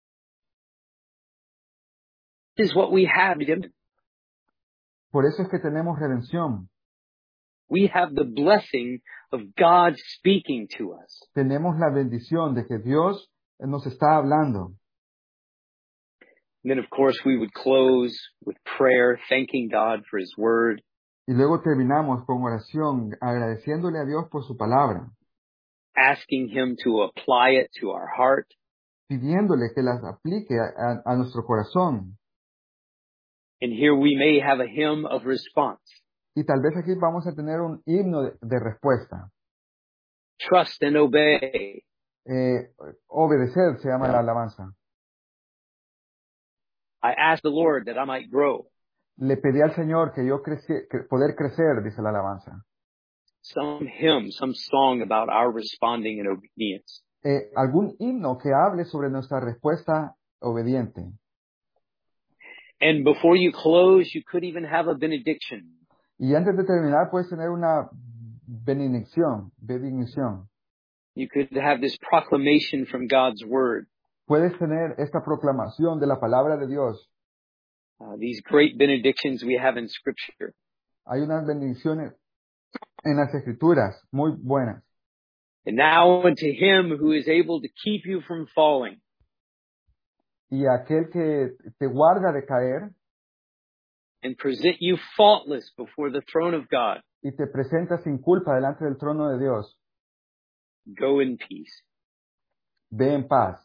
This is what we have. redemption. Por eso es que tenemos redención. We have the blessing of God speaking to us. Tenemos la bendición de que Dios nos está hablando. And then, of course, we would close with prayer, thanking God for his word. Y luego terminamos con oración, agradeciéndole a Dios por su palabra, Asking him to apply it to our heart. pidiéndole que las aplique a, a- a nuestro corazón. And here we may have a hymn of response. Y tal vez aquí vamos a tener un himno de, de respuesta. Trust and obey. Eh, obedecer se llama la alabanza. I asked the Lord that I might grow. Le pedí al Señor que yo creci- que poder crecer, dice la alabanza. Some hymn, some song about our responding in obedience. Eh, algún himno que hable sobre nuestra respuesta obediente. And before you close, you could even have a benediction. Y antes de terminar, puedes tener una bendición, bendición. You could have this proclamation from God's word. Puedes tener esta proclamación de la palabra de Dios. Uh, these great benedictions we have in Scripture. Hay unas bendiciones en las Escrituras muy buenas. And now unto him who is able to keep you from falling Y aquel que te guarda de caer and present you faultless before the throne of God, y te presenta sin culpa delante del trono de Dios. go in peace. Ve en paz.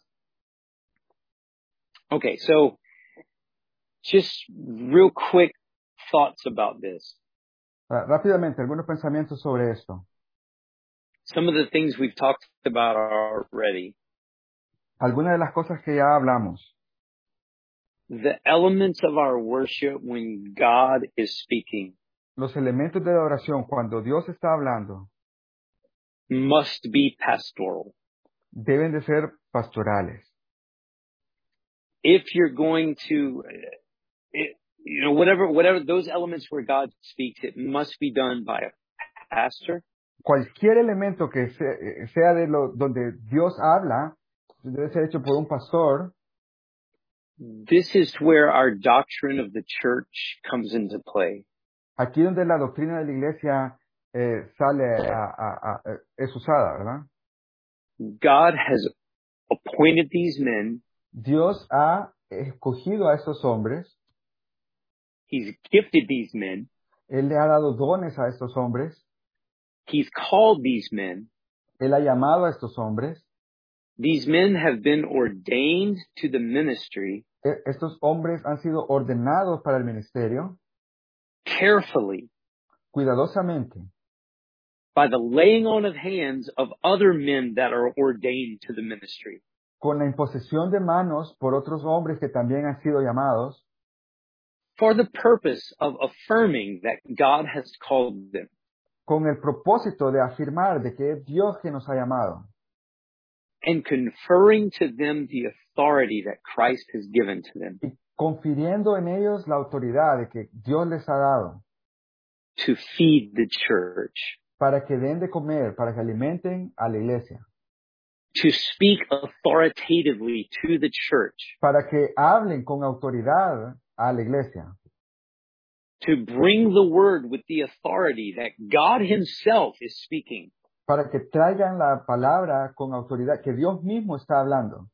Okay, so just real quick thoughts about this. Ah, Rápidamente, algunos pensamientos sobre esto. Some of the things we've talked about already. Algunas de las cosas que ya hablamos. The elements of our worship when God is speaking Los elementos de la oración cuando Dios está hablando must be pastoral. deben de ser pastorales. If you're going to, it, you know, whatever, whatever those elements where God speaks, it must be done by a pastor. Cualquier elemento que se- sea de lo donde Dios habla, debe ser hecho por un pastor. This is where our doctrine of the church comes into play. Aquí donde la doctrina de la iglesia eh, sale a, a- a- es usada, ¿verdad? God has appointed these men. Dios ha escogido a estos hombres, He's gifted these men. Él le ha dado dones a estos hombres, He's called these men. Él ha llamado a estos hombres. These men have been ordained to the ministry E- Estos hombres han sido ordenados para el ministerio carefully cuidadosamente, by the laying on of hands of other men that are ordained to the ministry. con la imposición de manos por otros hombres que también han sido llamados, For the purpose of affirming that God has called them. con el propósito de afirmar de que es Dios que nos ha llamado And conferring to them the authority that Christ has given to them y confiriendo en ellos la autoridad de que Dios les ha dado to feed the church, para que den de comer, para que alimenten a la iglesia, to speak authoritatively to the church, para que hablen con autoridad a la iglesia, to bring the word with the authority that God himself is speaking. para que traigan la palabra con autoridad que Dios mismo está hablando.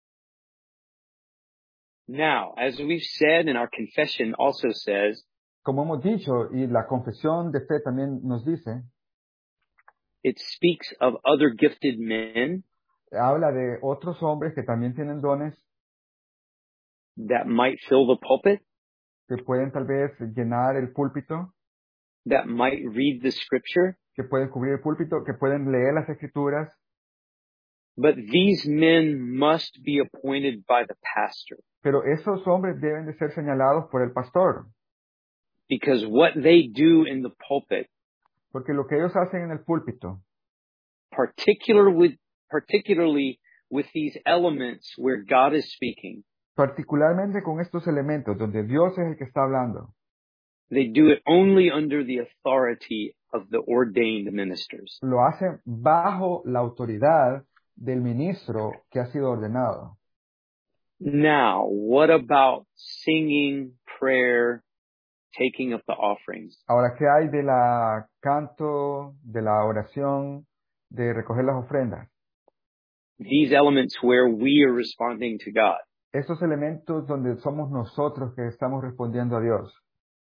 Now, as we've said, and our confession also says, Como hemos dicho, y la confesión de fe también nos dice, it speaks of other gifted men habla de otros hombres que también tienen dones, that might fill the pulpit, que pueden tal vez llenar el púlpito, that might read the scripture, que pueden cubrir el púlpito, que pueden leer las escrituras, but these men must be appointed by the pastor, pero esos hombres deben de ser señalados por el pastor, because what they do in the pulpit, porque lo que ellos hacen en el púlpito, particular with, particularly with these elements where God is speaking, particularmente con estos elementos donde Dios es el que está hablando, they do it only under the authority of the ordained ministers. lo hacen bajo la autoridad del ministro que ha sido ordenado. Now, what about singing, prayer, taking up the offerings? Ahora, ¿qué hay de la canto, de la oración, de recoger las ofrendas? These elements where we are responding to God. Esos elementos donde somos nosotros que estamos respondiendo a Dios.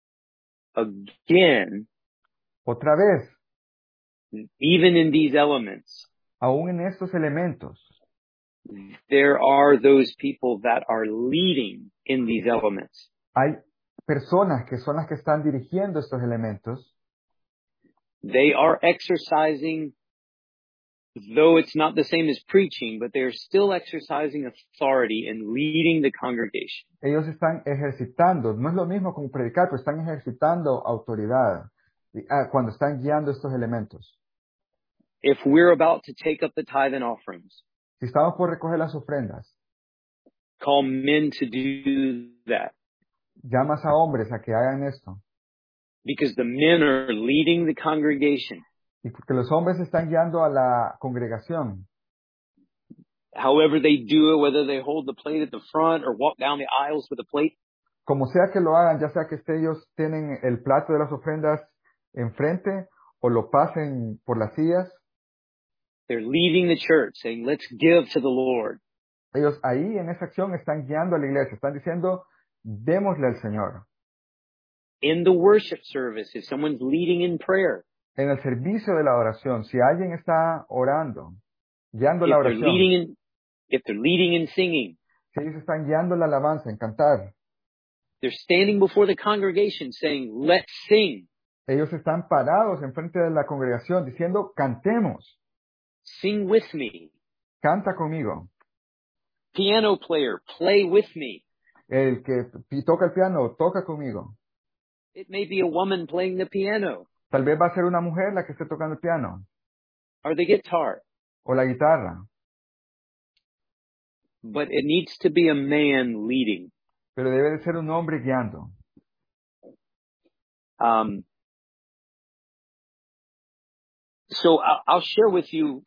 Again, Otra vez, even in these elements, aún en estos elementos, there are those people that are leading in these elements. hay personas que son las que están dirigiendo estos elementos. They are exercising, though it's not the same as preaching, but they're still exercising authority and leading the congregation. Ellos están ejercitando, no es lo mismo como predicar, pero están ejercitando autoridad y, ah, cuando están guiando estos elementos. If we're about to take up the tithe and offerings, Si estamos por recoger las ofrendas, call men to do that, llamas a hombres a que hagan esto. because the men are leading the congregation. Y porque los hombres están guiando a la congregación. However they do it, whether they hold the plate at the front or walk down the aisles with a plate, Como sea que lo hagan, ya sea que este- ellos tienen el plato de las ofrendas enfrente o lo pasen por las sillas, they're leading the church, saying, let's give to the Lord. ellos ahí en esa acción están guiando a la iglesia, están diciendo, démosle al Señor. In the worship service, if someone's leading in prayer, En el servicio de la oración, si alguien está orando, guiando la if they're oración, leading in, if they're leading in singing, si ellos están guiando la alabanza, en cantar, they're standing before the congregation saying, let's sing. ellos están parados enfrente de la congregación diciendo, cantemos, Sing with me. canta conmigo. Piano player, play with me. El que pi- toca el piano, toca conmigo. It may be a woman playing the piano Tal vez va a ser una mujer la que esté tocando el piano or the guitar, o la guitarra, but it needs to be a man leading. pero debe de ser un hombre guiando. Um, so I'll, I'll share with you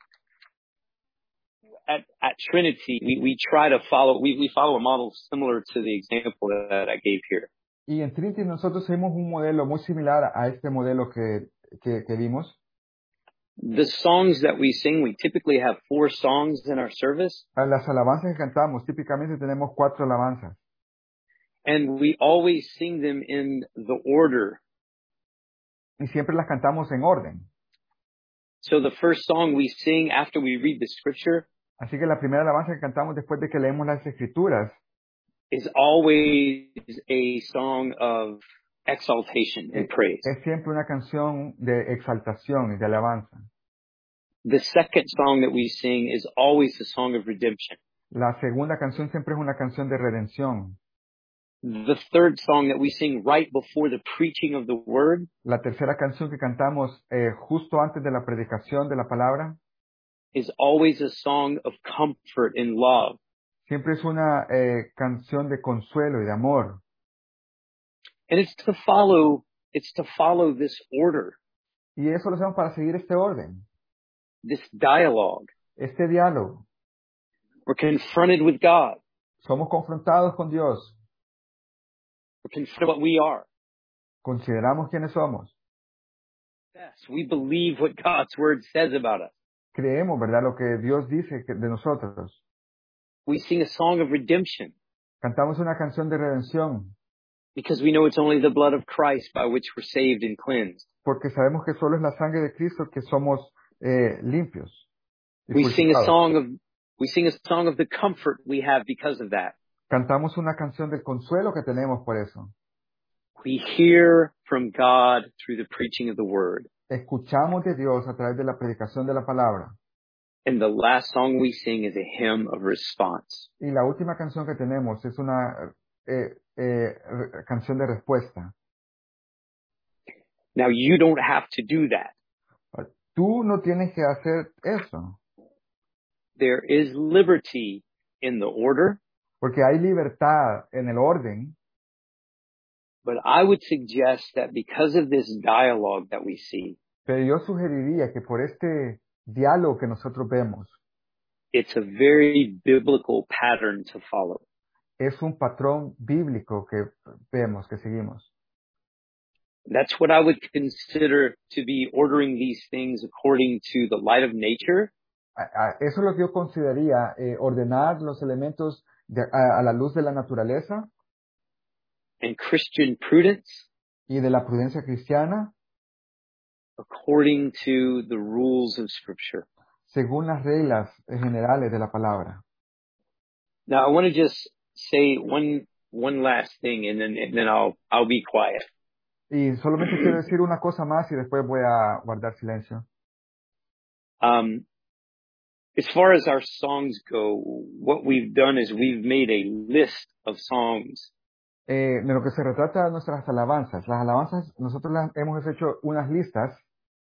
at, at Trinity, we, we try to follow, we, we follow a model similar to the example that I gave here. Y en Trinity nosotros seguimos un modelo muy similar a este modelo que, que, que vimos. The songs that we sing, we typically have four songs in our service, A las alabanzas que cantamos, típicamente tenemos cuatro alabanzas. and we always sing them in the order. Y siempre las cantamos en orden. So the first song we sing after we read the scripture Así que la primera alabanza que cantamos después de que leemos las escrituras is always a song of exaltation and es, praise. es siempre una canción de exaltación y de alabanza. The second song that we sing is always a song of redemption. La segunda canción siempre es una canción de redención. The third song that we sing right before the preaching of the word La tercera canción que cantamos eh, justo antes de la predicación de la palabra is always a song of comfort and love. siempre es una eh, canción de consuelo y de amor. And it's to follow, it's to follow this order, Y eso lo hacemos para seguir este orden, this dialogue. este diálogo. We're confronted with God. Somos confrontados con Dios. We're confronted with what we are. Consideramos quiénes somos. Yes, we believe what God's word says about us. Creemos, ¿verdad?, lo que Dios dice que- de nosotros. We sing a song of redemption Cantamos una canción de redención because we know it's only the blood of Christ by which we're saved and cleansed. porque sabemos que solo es la sangre de Cristo que somos eh, limpios y We sing a purificados. song of, we sing a song of the comfort we have because of that. Cantamos una canción del consuelo que tenemos por eso. We hear from God through the preaching of the word. Escuchamos de Dios a través de la predicación de la palabra. And the last song we sing is a hymn of response. Y la última canción que tenemos es una eh, eh, re- canción de respuesta. Now you don't have to do that. Tú no tienes que hacer eso, There is liberty in the order, porque hay libertad en el orden, but I would suggest that because of this dialogue that we see, pero yo sugeriría que por este diálogo que nosotros vemos, it's a very biblical pattern to follow. es un patrón bíblico que vemos, que seguimos. That's what I would consider to be ordering these things according to the light of nature A- a- Eso es lo que yo consideraría eh, ordenar los elementos de- a, a la luz de la naturaleza and Christian prudence y de la prudencia cristiana, according to the rules of Scripture. según las reglas eh, generales de la palabra. Now I want to just say one one last thing, and then and then I'll I'll be quiet. Y solamente quiero decir una cosa más y después voy a guardar silencio. Um, as far as our songs go, what we've done is we've made a list of songs, Eh, de lo que se retrata de nuestras alabanzas. Las alabanzas, nosotros las hemos hecho unas listas.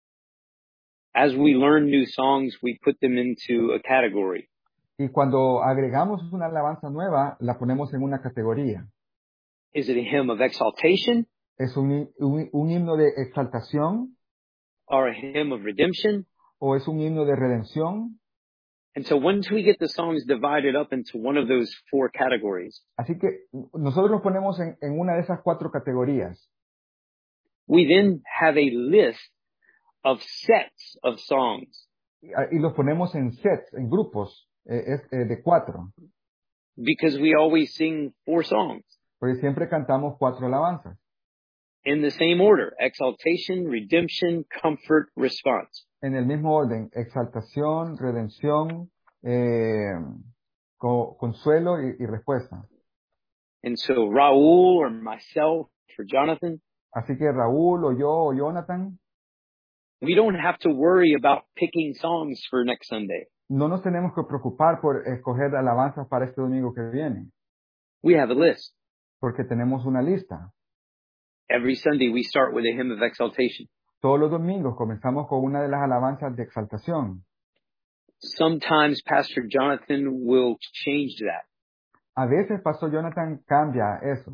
as we learn new songs, we put them into a category. Y cuando agregamos una alabanza nueva, la ponemos en una categoría. Is it a hymn of exaltation ¿Es un, hi- un, un himno de exaltación or a hymn of redemption? o es un himno de redención? And so once we get the songs divided up into one of those four categories, Así que nosotros los ponemos en, en una de esas cuatro categorías. we then have a list of sets of songs Y, y los ponemos en sets, en grupos eh, es- eh, de cuatro. because we always sing four songs Porque siempre cantamos cuatro alabanzas. in the same order: exaltation, redemption, comfort, response. En el mismo orden, exaltación, redención, eh, co- consuelo y, y respuesta. And so Raul or myself or Jonathan, Así que Raúl o yo o Jonathan, we don't have to worry about picking songs for next Sunday. no nos tenemos que preocupar por escoger alabanzas para este domingo que viene, We have a list. porque tenemos una lista. Every Sunday we start with a hymn of exaltation. Todos los domingos comenzamos con una de las alabanzas de exaltación. Sometimes Pastor Jonathan will change that. A veces Pastor Jonathan cambia eso.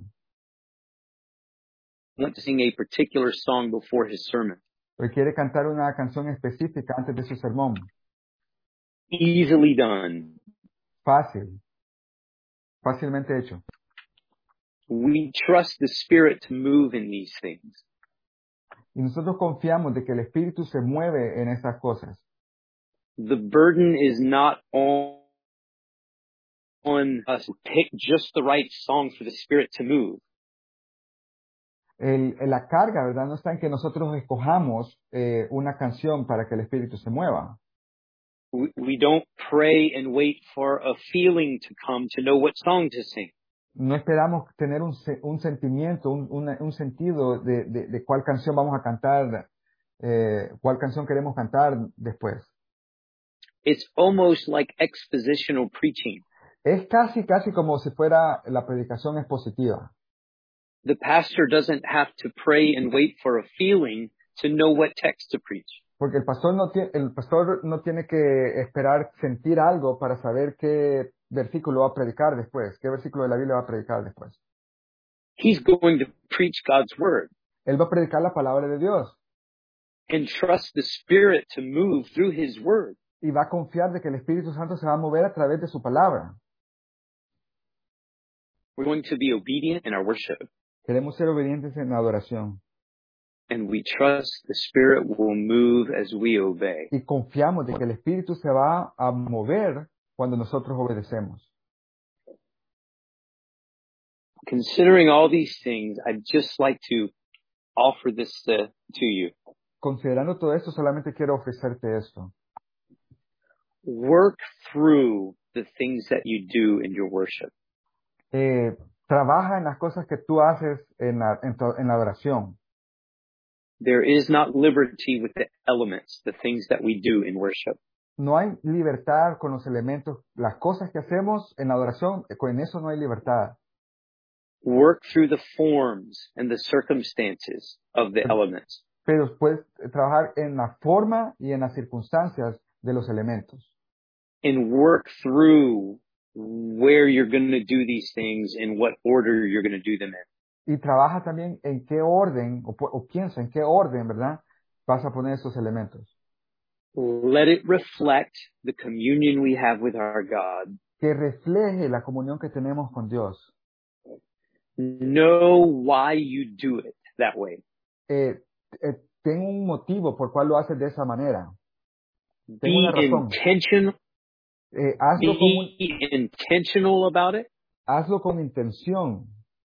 Want to sing a particular song before his sermon. Porque quiere cantar una canción específica antes de su sermón. Easily done. Fácil. Fácilmente hecho. We trust the Spirit to move in these things. Y nosotros confiamos de que el Espíritu se mueve en estas cosas. The burden is not on, on us to pick just the right song for the Spirit to move. El, la carga, ¿verdad? No está en que nosotros escojamos eh, una canción para que el Espíritu se mueva. We, we don't pray and wait for a feeling to come to know what song to sing. No esperamos tener un, un sentimiento, un, una, un sentido de, de, de cuál canción vamos a cantar, eh, cuál canción queremos cantar después. It's almost like expositional preaching. Es casi, casi como si fuera la predicación expositiva. The pastor doesn't have to pray and wait for a feeling to know what text to preach. Porque el pastor no tiene, el pastor no tiene que esperar sentir algo para saber qué versículo va a predicar después, qué versículo de la Biblia va a predicar después. He's going to preach God's word Él va a predicar la palabra de Dios and trust the Spirit to move through his word. y va a confiar de que el Espíritu Santo se va a mover a través de su palabra. We're going to be obedient in our worship, Queremos ser obedientes en la adoración and we trust the Spirit will move as we obey. y confiamos de que el Espíritu se va a mover cuando nosotros obedecemos. Considering all these things, I'd just like to offer this to, to you. Considerando todo esto, solamente quiero ofrecerte esto. Work through the things that you do in your worship. Eh, trabaja en las cosas que tú haces en la, en, to, en la adoración. There is not liberty with the elements, the things that we do in worship. No hay libertad con los elementos, las cosas que hacemos en la adoración, con eso no hay libertad. Work through the forms and the circumstances of the elements. Pero puedes trabajar en la forma y en las circunstancias de los elementos. And work through where you're going to do these things and what order you're going to do them in. Y trabaja también en qué orden, o, o piensa en qué orden, ¿verdad? Vas a poner esos elementos. Let it reflect the communion we have with our God. Que refleje la comunión que tenemos con Dios. Know why you do it that way. Eh, eh, ten un motivo por cual lo haces de esa manera. Ten Be una razón. intentional. Eh, hazlo, con un, Be intentional about it. hazlo con intención.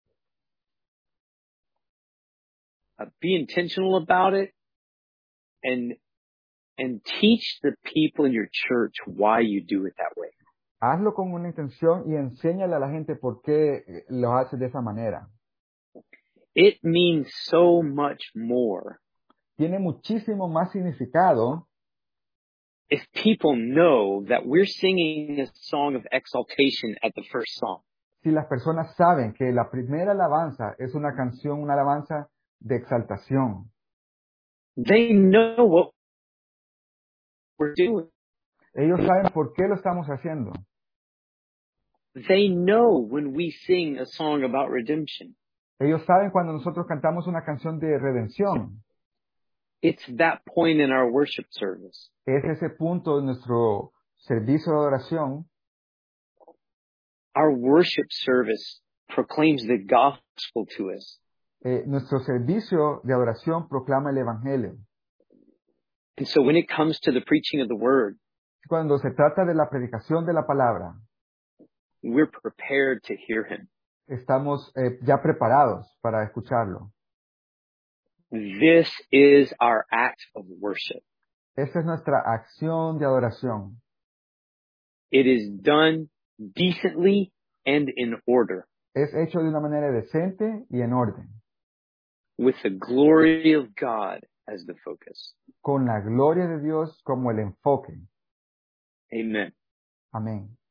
Uh, be intentional about it, and and teach the people in your church why you do it that way. Hazlo con una intención y enséñale a la gente por qué lo haces de esa manera. It means so much more Tiene muchísimo más significado if people know that we're singing a song of exaltation at the first song. si las personas saben que la primera alabanza es una canción, una alabanza de exaltación. They know what we're doing. Ellos saben por qué lo estamos haciendo. They know when we sing a song about redemption. Ellos saben cuando nosotros cantamos una canción de redención. It's that point in our worship service. Es ese punto de nuestro servicio de adoración. Our worship service proclaims the gospel to us. Eh, nuestro servicio de adoración proclama el evangelio. And so when it comes to the preaching of the word, Cuando se trata de la predicación de la palabra, we're prepared to hear him. estamos eh, ya preparados para escucharlo. This is our act of worship. Esa es nuestra acción de adoración. It is done decently and in order, Es hecho de una manera decente y en orden, with the glory of God as the focus. con la gloria de Dios como el enfoque. Amen. Amén.